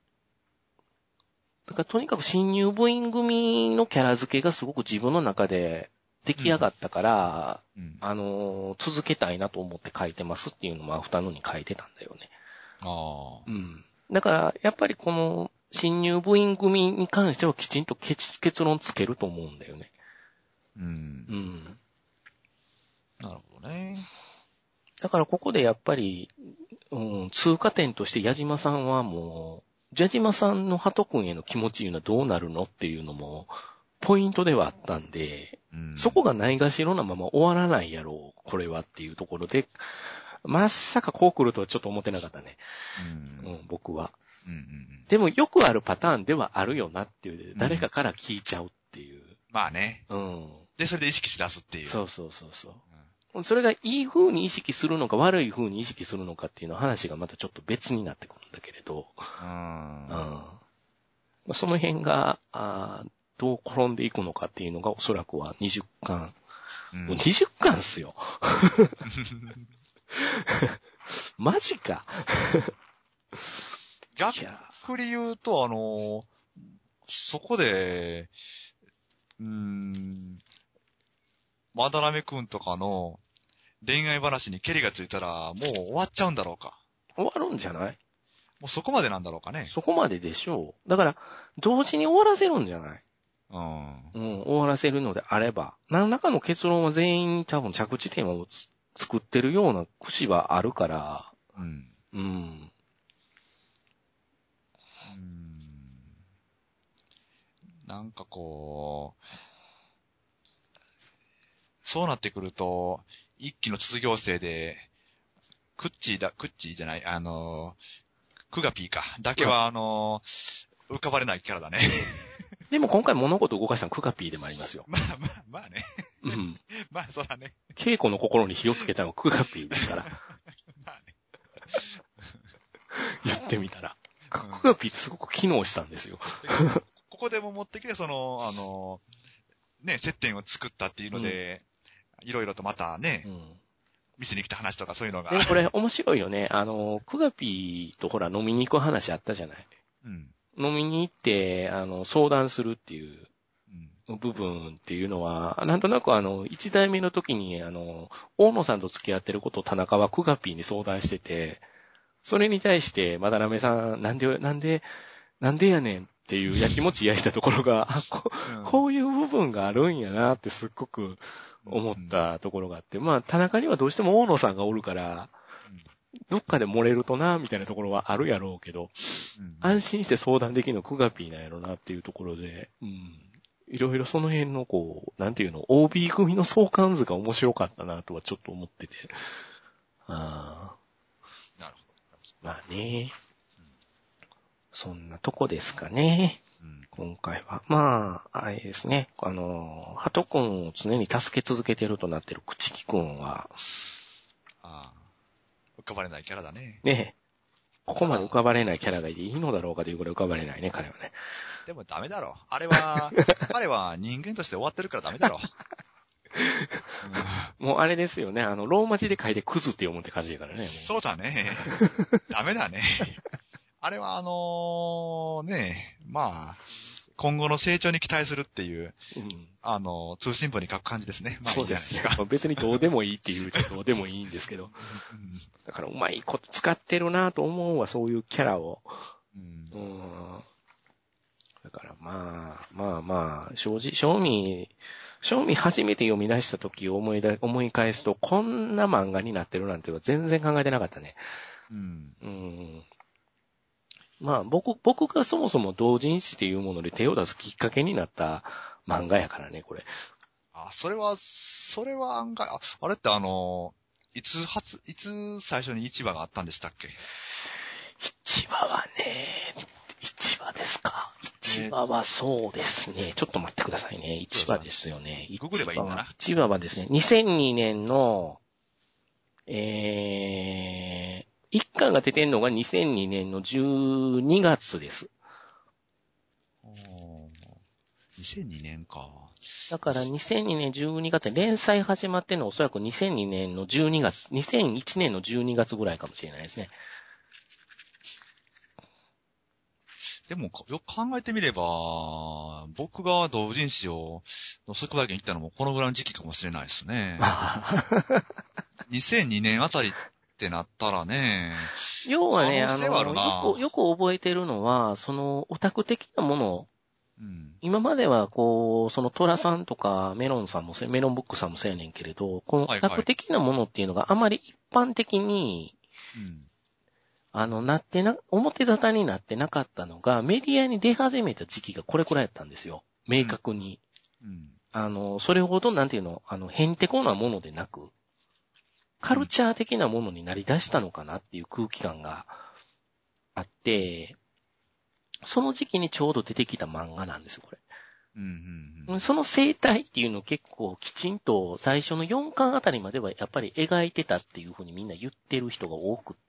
だからとにかく新入部員組のキャラ付けがすごく自分の中で出来上がったから、続けたいなと思って書いてますっていうのもアフタヌーンに書いてたんだよね。だから、やっぱりこの新入部員組に関してはきちんと結論つけると思うんだよね。 なるほどね。 だからここでやっぱり、通過点として矢島さんはもう、矢島さんの鳩くんへの気持ちいうのはどうなるのっていうのも、ポイントではあったんで、そこがないがしろなまま終わらないやろう、これはっていうところで、まさかこう来るとはちょっと思ってなかったね。僕は。でもよくあるパターンではあるよなっていう、誰かから聞いちゃうっていう。 まあね。で、それで意識し出すっていう。 そう。それがいい風に意識するのか悪い風に意識するのかっていうのは話がまたちょっと別になってくるんだけれど。その辺が、どう転んでいくのかっていうのがおそらくは20巻。20巻っすよ。マジか。 逆に言うと、そこで、まだらめくんとかの恋愛話にケリがついたらもう終わっちゃうんだろうか。 終わるんじゃない？ もうそこまでなんだろうかね。 そこまででしょう。だから、同時に終わらせるんじゃない？終わらせるのであれば、何らかの結論は全員多分着地点を作ってるような節はあるから、 なんかこう、そうなってくると、一期の卒業生で、クッチーじゃない、クガピーか。だけは浮かばれないキャラだね。 でも今回物事を動かしたのクガピーでもありますよ。 まあね。まあそうだね。 稽古の心に火をつけたのはクガピーですから。まあね。 ってみたら。クガピーってすごく機能したんですよ。 ここでも持ってきて、接点を作ったっていうので、いろいろとまたね、店に来た話とかそういうのが。 これ面白いよね。クガピーとほら飲みに行く話あったじゃない。飲みに行って、相談するっていう部分っていうのは、なんとなく一代目の時に、大野さんと付き合ってることを田中はクガピーに相談してて、それに対して、まだらめさん、なんでやねんっていうやきもち焼いたところが、こういう部分があるんやなってすっごく思ったところがあって、まあ、田中にはどうしても大野さんがおるから、どっかで漏れるとな、みたいなところはあるやろうけど、安心して相談できるのクガピーなんやろなっていうところで、いろいろその辺のなんていうの、OB 組の相関図が面白かったなとはちょっと思ってて。 なるほど。 まあね、そんなとこですかね。今回は。まあ、あれですね。ハト君を常に助け続けてるとなってる口木君は、 浮かばれないキャラだね。 ねえ。ここまで浮かばれないキャラがいていいのだろうかというぐらい浮かばれないね、彼はね。 でもダメだろ。あれは、彼は人間として終わってるからダメだろ。 もうあれですよね。ローマ字で書いてクズって読むって感じだからね。 そうだね。ダメだね。あれはまあ、今後の成長に期待するっていう、通信簿に書く感じですね。まあいいじゃないですか。 別にどうでもいいっていうとどうでもいいんですけど。だからうまいこと使ってるなと思うわ、そういうキャラを。だからまあ、正味初めて読み出した時を思い返すと、こんな漫画になってるなんては全然考えてなかったね。まあ、僕がそもそも同人誌っていうもので手を出すきっかけになった漫画やからね、これ。 それは案外、あれっていつ最初に1話があったんでしたっけ？ 1話はね、1話ですか。1話はそうですね。ちょっと待ってくださいね。1話ですよね。 ググればいいんだな。 1話はですね、2002年の、1巻が出てんのが2002年の12月です。 2002年か。 だから2002年12月に連載始まってんのはおそらく2002年の12月、2001年の12月ぐらいかもしれないですね。 でも、よく考えてみれば、僕が同人誌を即売券行ったのもこのぐらいの時期かもしれないですね。2002年あたりってなったらね。 要はね、 よく覚えてるのは、そのオタク的なもの、今まではそのトラさんとかメロンブックさんもそうやねんけれど、このオタク的なものっていうのがあまり一般的に、表沙汰になってなかったのが、メディアに出始めた時期がこれくらいやったんですよ。明確に。それほど、なんていうの、へんてこなものでなく、カルチャー的なものになり出したのかなっていう空気感があって、その時期にちょうど出てきた漫画なんですよ、これ。その生態っていうのを結構きちんと最初の4巻あたりまではやっぱり描いてたっていうふうにみんな言ってる人が多くって、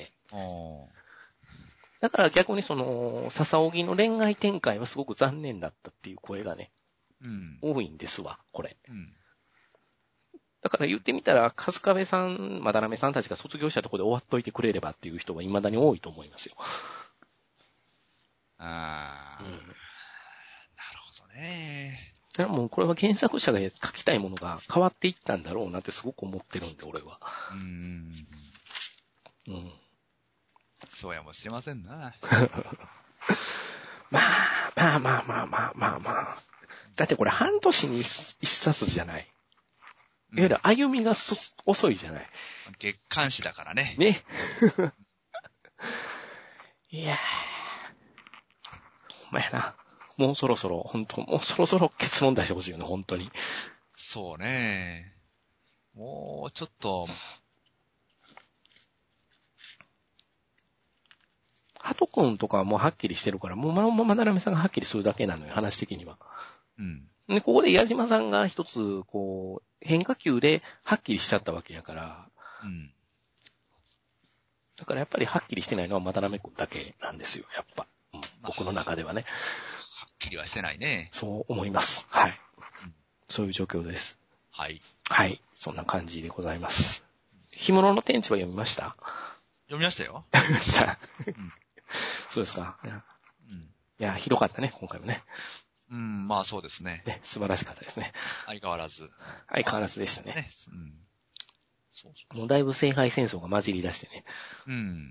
だから逆に笹荻の恋愛展開はすごく残念だったっていう声がね、多いんですわ、これ。だから言ってみたら、春日部さん、まだらめさんたちが卒業したところで終わっといてくれればっていう人は未だに多いと思いますよ。 なるほどね。 だからもうこれは原作者が書きたいものが変わっていったんだろうなってすごく思ってるんで、俺は。 そうやもしれませんな。 まあ。だってこれ半年に一冊じゃない。いわゆる歩みが遅いじゃない。 月刊誌だからね。 ね。いやー。ほんまやな。もうそろそろ結論出してほしいよね、本当に。 そうね。もうちょっと。 ハト君とかはもうはっきりしてるから、もうまならめさんがはっきりするだけなのよ、話的には。で、ここで矢島さんが一つ、変化球ではっきりしちゃったわけやから、 だからやっぱりはっきりしてないのはまたなめくんだけなんですよ、やっぱ。うん、僕の中ではね。 はっきりはしてないね。 そう思います。はい。 うん、 そういう状況です。 はい。 はい。そんな感じでございます。干物の天地は読みました？ 読みましたよ。 読みました。 うん、 そうですか。 うん。 いや、ひどかったね、今回もね。 うん、まあそうですね。 ね、素晴らしかったですね。 相変わらず。 相変わらずでしたね。 ね。うん。そうもうだいぶ聖杯戦争が混じり出してね。 うん。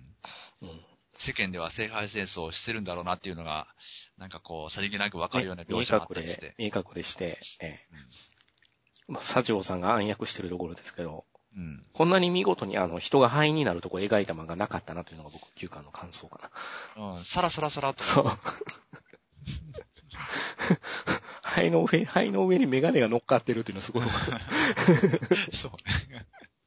世間では聖杯戦争をしてるんだろうなっていうのが、なんかこう、さりげなくわかるような描写があったりして。 見え隠れして、まあ、佐城さんが暗躍してるところですけど、 うん、 こんなに見事に人が灰になるとこ描いた漫画なかったなというのが僕、9巻の感想かな。うん、さらさらさらと。 そう。灰の上にメガネが乗っかってるっていうのはすごい。 そうね。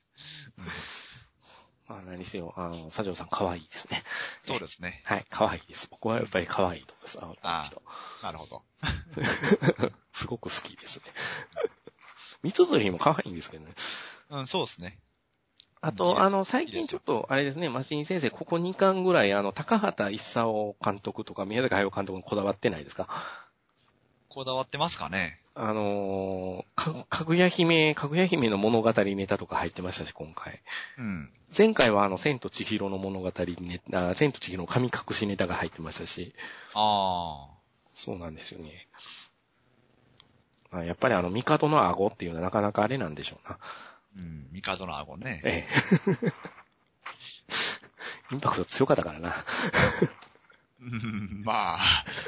まあ何せよ、佐城さん可愛いですね。 そうですね。 はい、可愛いです。僕はやっぱり可愛いと思います。人。 なるほど。 すごく好きですね。三つ釣りも可愛いんですけどね。 うん、そうですね。 あと、最近ちょっと、あれですね、マシン先生、ここ2巻ぐらい、高畑勲監督とか宮崎駿監督にこだわってないですか？ こだわってますかね。 かぐや姫の物語ネタとか入ってましたし、今回。 うん。 前回は千と千尋の物語ネタ、千と千尋の神隠しネタが入ってましたし。 ああ。 そうなんですよね。まあ、やっぱり帝の顎っていうのはなかなかあれなんでしょうな。 うん、帝の顎ね。 ええ。インパクト強かったからな。 うん、まあ。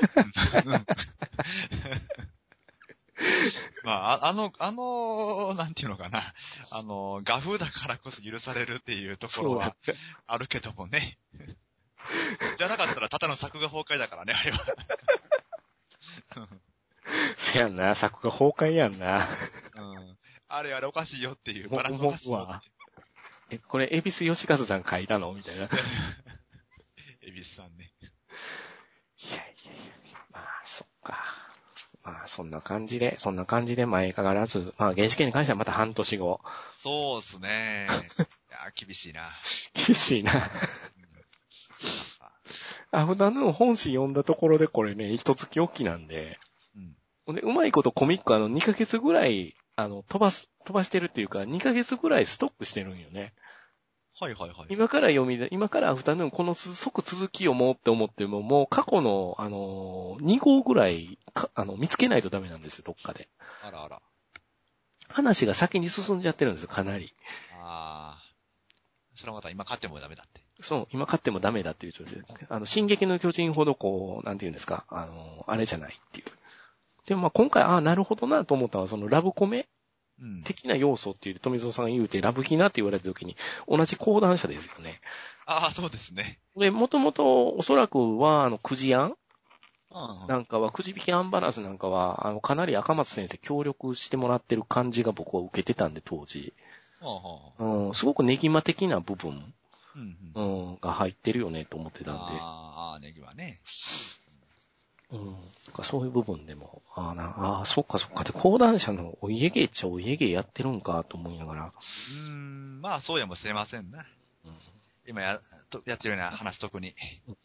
まあ、なんていうのかな。画風だからこそ許されるっていうところはあるけどもね。じゃなかったらただの作画崩壊だからね、あれは。 せやんな、作画崩壊やんな。 うん。あれおかしいよっていう、バランスおかしいよっていう。 これ、恵比寿義和さん書いたのみたいな。 恵比寿さんね。 いや、まあ、そっか。まあ、そんな感じで前かがらず、まあ、原始圏に関してはまた半年後。 そうっすね。いや、厳しいな。 厳しいな。アフタヌーン本誌読んだところでこれね、一月おきなんで、で、うまいことコミック2ヶ月ぐらい、飛ばしてるっていうか、2ヶ月ぐらいストックしてるんよね。 はいはいはい。 今からアフタヌーンこの即続きをもうって思っても、もう過去の、2号ぐらい見つけないとダメなんですよ、どっかで。 あらあら。 話が先に進んじゃってるんですよ、かなり。 ああ。それはまた今買ってもダメだって。 そう、今買ってもダメだっていう状態で。進撃の巨人ほどこう、なんていうんですか、あれじゃないっていう。でもまあ今回、なるほどなと思ったのは、そのラブコメ的な要素っていう富蔵さんが言うて、ラブヒナって言われた時に、同じ講談社ですよね。 ああ、そうですね。 で、もともとおそらくは、くじ案うんなんかは、くじ引きアンバランスなんかは、かなり赤松先生協力してもらってる感じが僕は受けてたんで、当時。すごくネギマ的な部分、が入ってるよねと思ってたんで。 ああ、ネギはね。 そういう部分でも、そっかそっか。で、講談社のお家芸っちゃお家芸やってるんかと思いながら。 まあそうやもしれませんな。今やってるような話特に。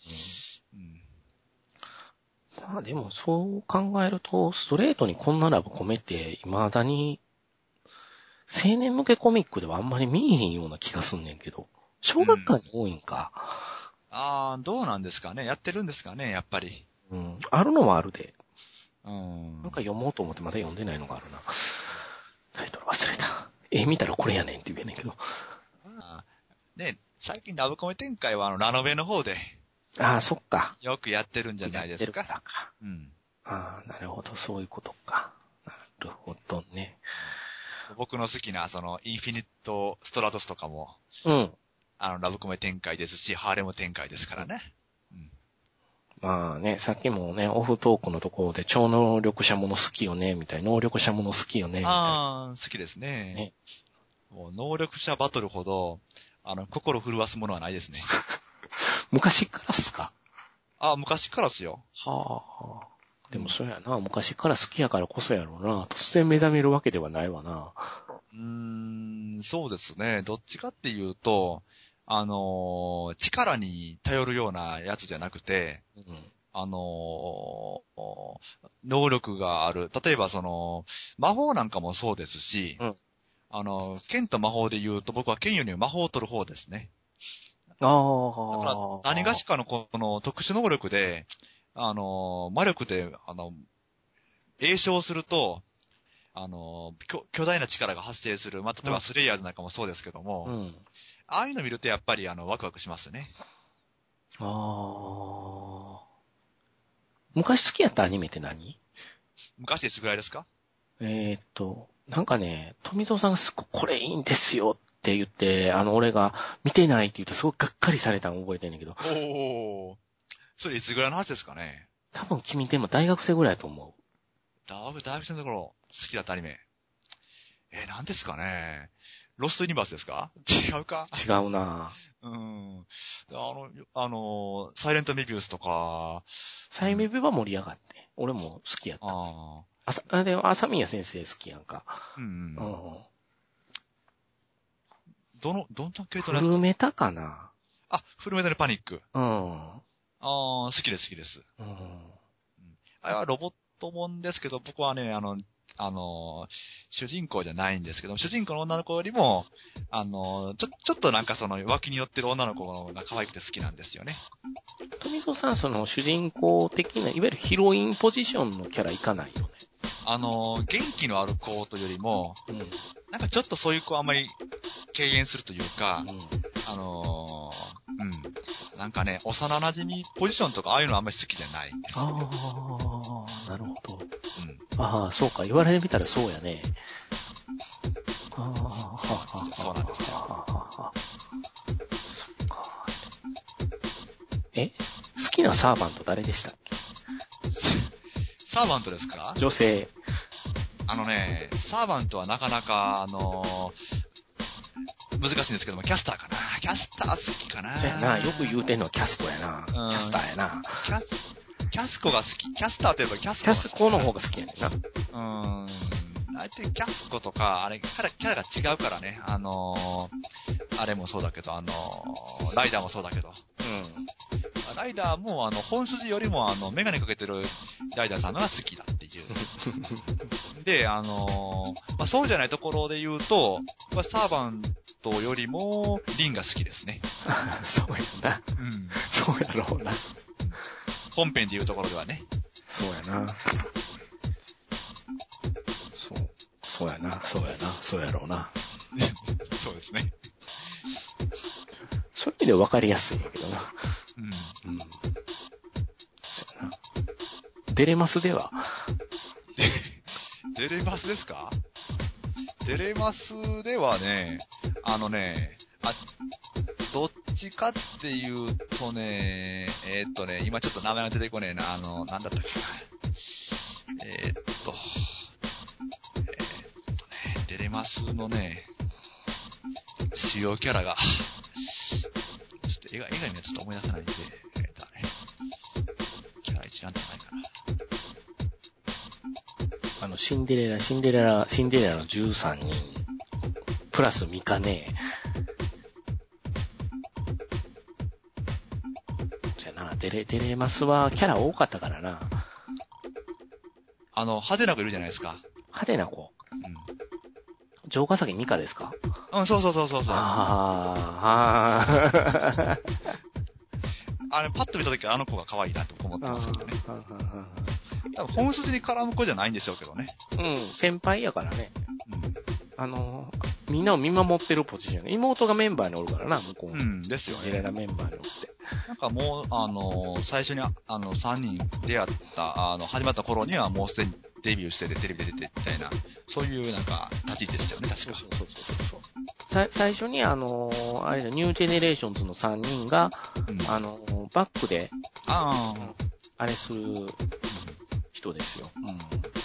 まあでもそう考えると、ストレートにこんなラブコメって未だに、青年向けコミックではあんまり見えへんような気がすんねんけど。小学館に多いんか。 ああ、どうなんですかね。やってるんですかね、やっぱり。 あるのはあるで。 なんか読もうと思ってまだ読んでないのがあるな。タイトル忘れた。見たらこれやねんって言えねんけど。 ね、最近ラブコメ展開はラノベの方で。 そっか。 よくやってるんじゃないですか。 やってるか。なるほど、そういうことか。なるほどね。 僕の好きな、インフィニット・ストラトスとかも、ラブコメ展開ですし、ハーレム展開ですからね。 まあね、さっきもね、オフトークのところで超能力者もの好きよね、みたいな。能力者もの好きよね、みたいな。 好きですね。もう能力者バトルほど、心震わすものはないですね。 昔からっすか？ 昔からっすよ。 はあ。でもそうやな、昔から好きやからこそやろうな。突然目覚めるわけではないわな。 そうですね。どっちかっていうと、 力に頼るようなやつじゃなくて、 うん、 能力がある。例えば魔法なんかもそうですし、 うん、 剣と魔法で言うと僕は剣よりも魔法を取る方ですね。 あだから何がしかのこの特殊能力で、魔力で、詠唱すると、巨大な力が発生する。まあ、例えばスレイヤーズなんかもそうですけども、 うん。 ああいうの見るとやっぱりワクワクしますね。 ああ。昔好きやったアニメって何？ 昔ですぐらいですか？ なんかね、富蔵さんがすっごいこれいいんですよって言って、俺が見てないって言ってすごくがっかりされたのを覚えてんだけど、 おー。それいつぐらいの話ですかね？ 多分君でも大学生ぐらいだと思大学生の頃好きだったアニメ。何ですかね？ロストユニバースですか？違うか？ う。違うなぁ。 うん。サイレントメビウスとか、 サイメビは盛り上がって。俺も好きやった。 あでも、朝宮先生好きやんか。 ー、うん。 うん。 どんな系統フのやつだ？ ルメタかな？ フルメタルパニック。 うん。 好きです。 うん。 あれはロボットもんですけど、僕はね、主人公じゃないんですけど、主人公の女の子よりも、ちょっとなんか脇に寄ってる女の子が可愛くて好きなんですよね。 富蔵さん、主人公的な、いわゆるヒロインポジションのキャラいかないよね。 元気のある子というよりも、 うん。 なんかちょっとそういう子あんまり敬遠するというか、 うん。 なんかね、幼馴染みポジションとかああいうのあんまり好きじゃないんですよ。 ああ、なるほど。 うん。 ああ、そうか。言われてみたらそうやね。ああ、 そうなんですよ。 そっか。好きなサーバント誰でしたっけ？ サーバントですか？ 女性。 サーバントはなかなか、難しいんですけども、キャスターかな。キャスター好きかな。 そうやな。よく言うてんのはキャスコやな。キャスターやな。 キャスコが好き。キャスターといえばキャスコキャスコの方が好きやねんな。 あえてキャスコとか、キャラが違うからね。あれもそうだけど、ライダーもそうだけど。ライダーも、本筋よりも、メガネかけてるライダーさんのが好きだっていう。で、そうじゃないところで言うと、サーバントよりも、リンが好きですね。 そうやな。 うん。 そうやろうな。 本編で言うところではね。 そうやな。そうやな。そうやろうな。 そうですね。 そういう意味で分かりやすいんやけどな。 うん。 そうやな。デレマスではデレマスですか？デレマスではね、どっちかっていうとね、今ちょっと名前が出てこねえな、なんだったっけな。デレマスのね、主要キャラが、ちょっと映画にはちょっと思い出せないんで、キャラ一覧じゃないかな。 シンデレラの13人、プラスミカネ。そうやな、デレマスはキャラ多かったからな。 派手な子いるじゃないですか。 派手な子。 うん。 城ヶ崎ミカですか？ そう。 あパッと見たときはあの子が可愛いなと思ってますけどね。多分本筋に絡む子じゃないんでしょうけどね。 うん、先輩やからね。 うん。 みんなを見守ってるポジション。妹がメンバーにおるからな、向こう。 うん、ですよね。 デレラメンバーにおって。 なんかもう、最初に3人出会った、始まった頃にはもうすでにデビューしてて、テレビで出てみたいな、そういうなんか、立ち位置でしたよね、確か。 そう。最初にあれニュージェネレーションズの3人が、 うん、 バックで、 あれする人ですよ。うん。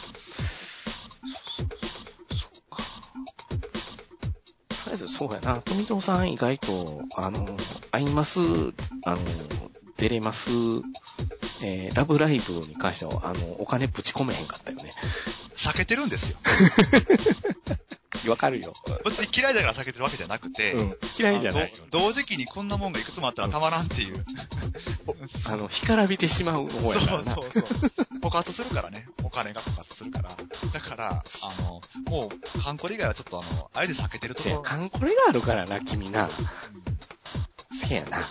そうか。とりあえずそうやな。富蔵さん意外と、アイマス、出れます、ラブライブに関しては、お金ぶち込めへんかったよね。 避けてるんですよ。 わかるよ。 別に嫌いだから避けてるわけじゃなくて、 嫌いじゃない。 同時期にこんなもんがいくつもあったらたまらんっていう。 干からびてしまうの方やからな。 そう。枯渇するからね。お金が枯渇するから。だから、もう、カンコレ以外はちょっとあえて避けてるところ。 カンコレがあるからな、君な。せやな。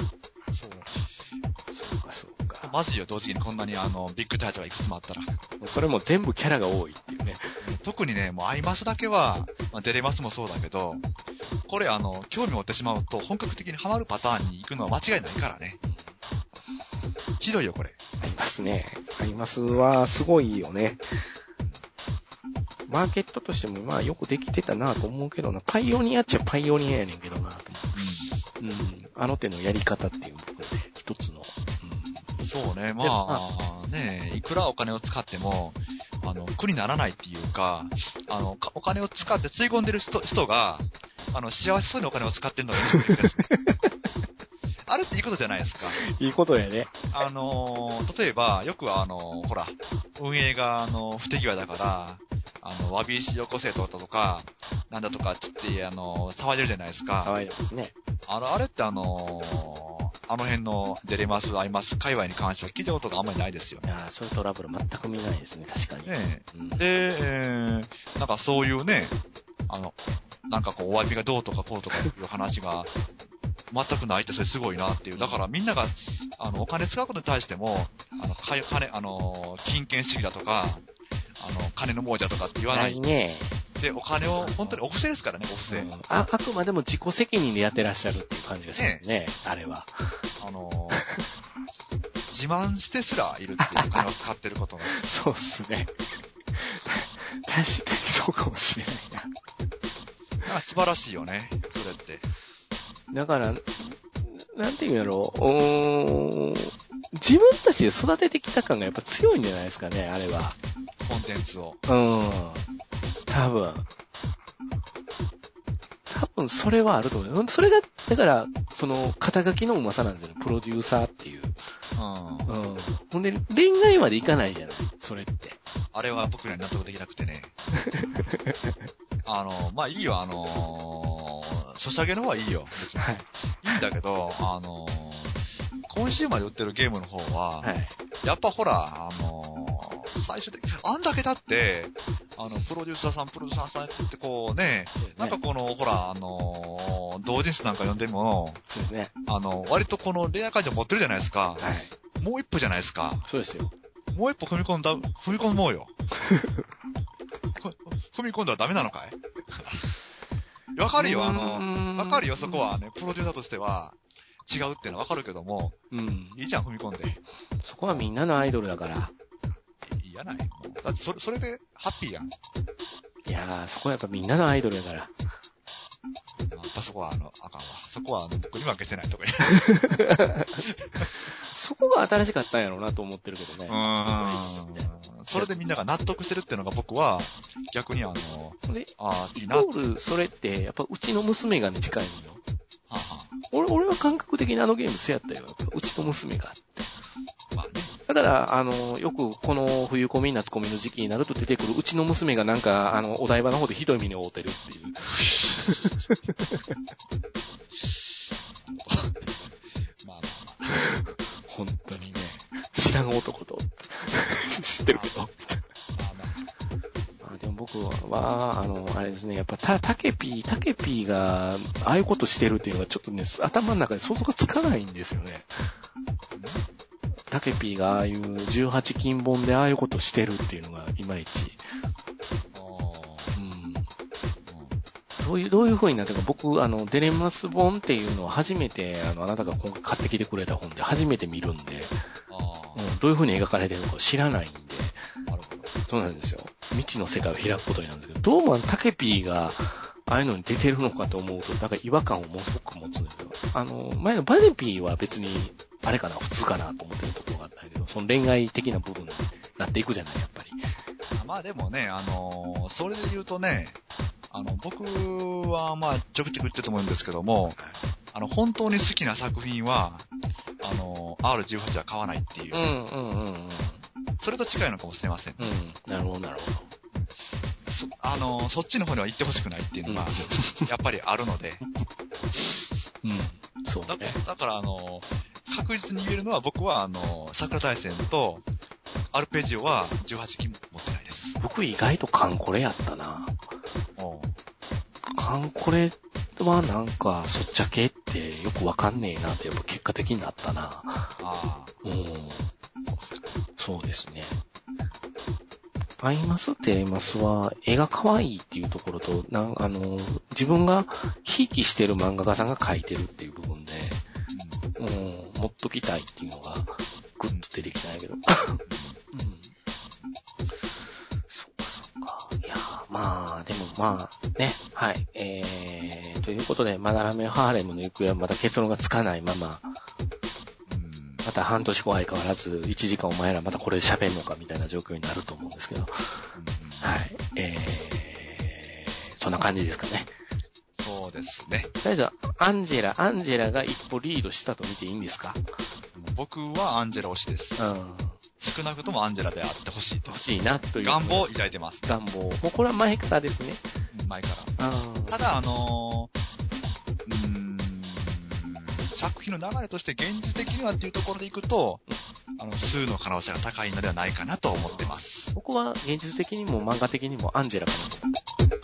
そうか。 まずいよ、同時期にこんなにビッグタイトルがいくつもあったら。 それも全部キャラが多いっていうね。 特にね、もうアイマスだけは、デレマスもそうだけど、これ興味持ってしまうと本格的にハマるパターンに行くのは間違いないからね。ひどいよ、これ。 ありますね。ありますは、すごいよね。マーケットとしても、まあ、よくできてたなと思うけどな。パイオニアっちゃパイオニアやねんけどなと思う。あの手のやり方っていう部分で、一つの。 そうね、まあ、ね、いくらお金を使っても、苦にならないっていうか、お金を使ってつい込んでる人が、幸せそうにお金を使ってるのが印象的ですね。あれっていいことじゃないですか。 いいことやね。 例えば、よくほら、運営が不手際だから、わび石よこせとか、なんだとかって言って、騒いでるじゃないですか。 騒いでますね。 あれってあの辺のデレマス、アイマス界隈に関しては聞いたことがあんまりないですよね。 いやそういうトラブル全く見ないですね、確かに。 ねで、なんかそういうね、なんかこう、お詫びがどうとかこうとかっていう話が、全くないってそれすごいなっていう。だからみんなが、お金使うことに対しても、金券主義だとか、金の亡者とかって言わない。 ないね。 で、お金を、本当にお布施ですからね、お布施。 あくまでも自己責任でやってらっしゃるっていう感じがするね、あれは。 自慢してすらいるっていうお金を使ってることが。 そうっすね。確かにそうかもしれないな。 素晴らしいよね、それって。 だから、なんていうんやろ自分たちで育ててきた感がやっぱ強いんじゃないですかね、あれは。 コンテンツを。 多分それはあると思う。それが、だから、肩書きのうまさなんですよね、プロデューサーっていう。ほんで、恋愛までいかないじゃない、それって。 あれは僕には納得できなくてね。まあいいよ、ソシャゲの方はいいよ。 はい。 いいんだけど、今週まで売ってるゲームの方は、 はい。 やっぱほら、最初で、あんだけだって、プロデューサーさんって言ってこうね、なんかほら、同人誌なんか読んでも、 そうですね。 割とこの恋愛感情持ってるじゃないですか。 はい。 もう一歩じゃないですか。 そうですよ。 もう一歩踏み込もうよ。踏み込んだらダメなのかいわかるよ、わかるよ、そこはね、プロデューサーとしては、違うっていうのはわかるけども、いいじゃん、踏み込んで。 そこはみんなのアイドルだから。 いいやない。だってそれでハッピーやん。 いやー、そこはやっぱみんなのアイドルだから。やっぱそこはあかんわ。そこは僕には消せないとかそこが新しかったんやろうなと思ってるけどね。 それでみんなが納得してるっていうのが僕は、逆にいいな。 イコール、それって、やっぱうちの娘がね、近いのよ。俺は感覚的にゲームそうやったよ。うちの娘が。 まあね。 だから、よくこの冬コミ、夏コミの時期になると出てくるうちの娘がなんか、お台場の方でひどい目に遭うてるっていう。 まあ。 本当にね、知らん男と、知ってるけど。でも僕は、あれですね、やっぱタケピーが、ああいうことしてるっていうのがちょっとね、頭の中で想像がつかないんですよね。タケピーがああいう18金本でああいうことしてるっていうのがいまいち。どういう風になってるか、僕、デレマス本っていうのを初めて、あなたが今回買ってきてくれた本で初めて見るんで、どういう風に描かれてるのか知らないんで、そうなんですよ。未知の世界を開くことになるんですけど、どうもタケピーが、ああいうのに出てるのかと思うと、なんか違和感をものすごく持つんですよ。前のバネピーは別に、あれかな、普通かなと思ってるところがあったけど、その恋愛的な部分になっていくじゃない、やっぱり。 まあでもね、それで言うとね、僕はまあちょくちょく言ってると思うんですけども、本当に好きな作品は、R18 は買わないっていう。それと近いのかもしれません。 なるほど、なるほど。 そっちの方には行ってほしくないっていうのが、やっぱりあるので。 うん。そうね。 だから、確実に言えるのは、僕は、桜大戦と、アルペジオは18金持ってないです。 僕意外とカンコレやったな。カンコレはなんか、そっちゃけってよくわかんねえなってやっぱ結果的になったな。うん。そうですね。アイマステレマスは絵が可愛いっていうところと、自分がひいきしてる漫画家さんが描いてるっていう部分で、持っときたいっていうのがグッと出てきたんやけど。そっか。いやー、まあ、でもまあ、ね、はい。ということで、マダラメハーレムの行方はまだ結論がつかないまま、また半年後相変わらず1時間お前らまたこれで喋んのかみたいな状況になると思うんですけど、はい。そんな感じですかね。 そうですね。 とりあえず、アンジェラが一歩リードしたと見ていいんですか？ 僕はアンジェラ推しです。少なくともアンジェラであってほしいと。 欲しいなという。 願望を抱いてます。 願望。もうこれは前からですね。 前から。ただ、作品の流れとして現実的にはっていうところでいくと、スーの可能性が高いのではないかなと思ってます。 僕は現実的にも漫画的にもアンジェラかなと思って。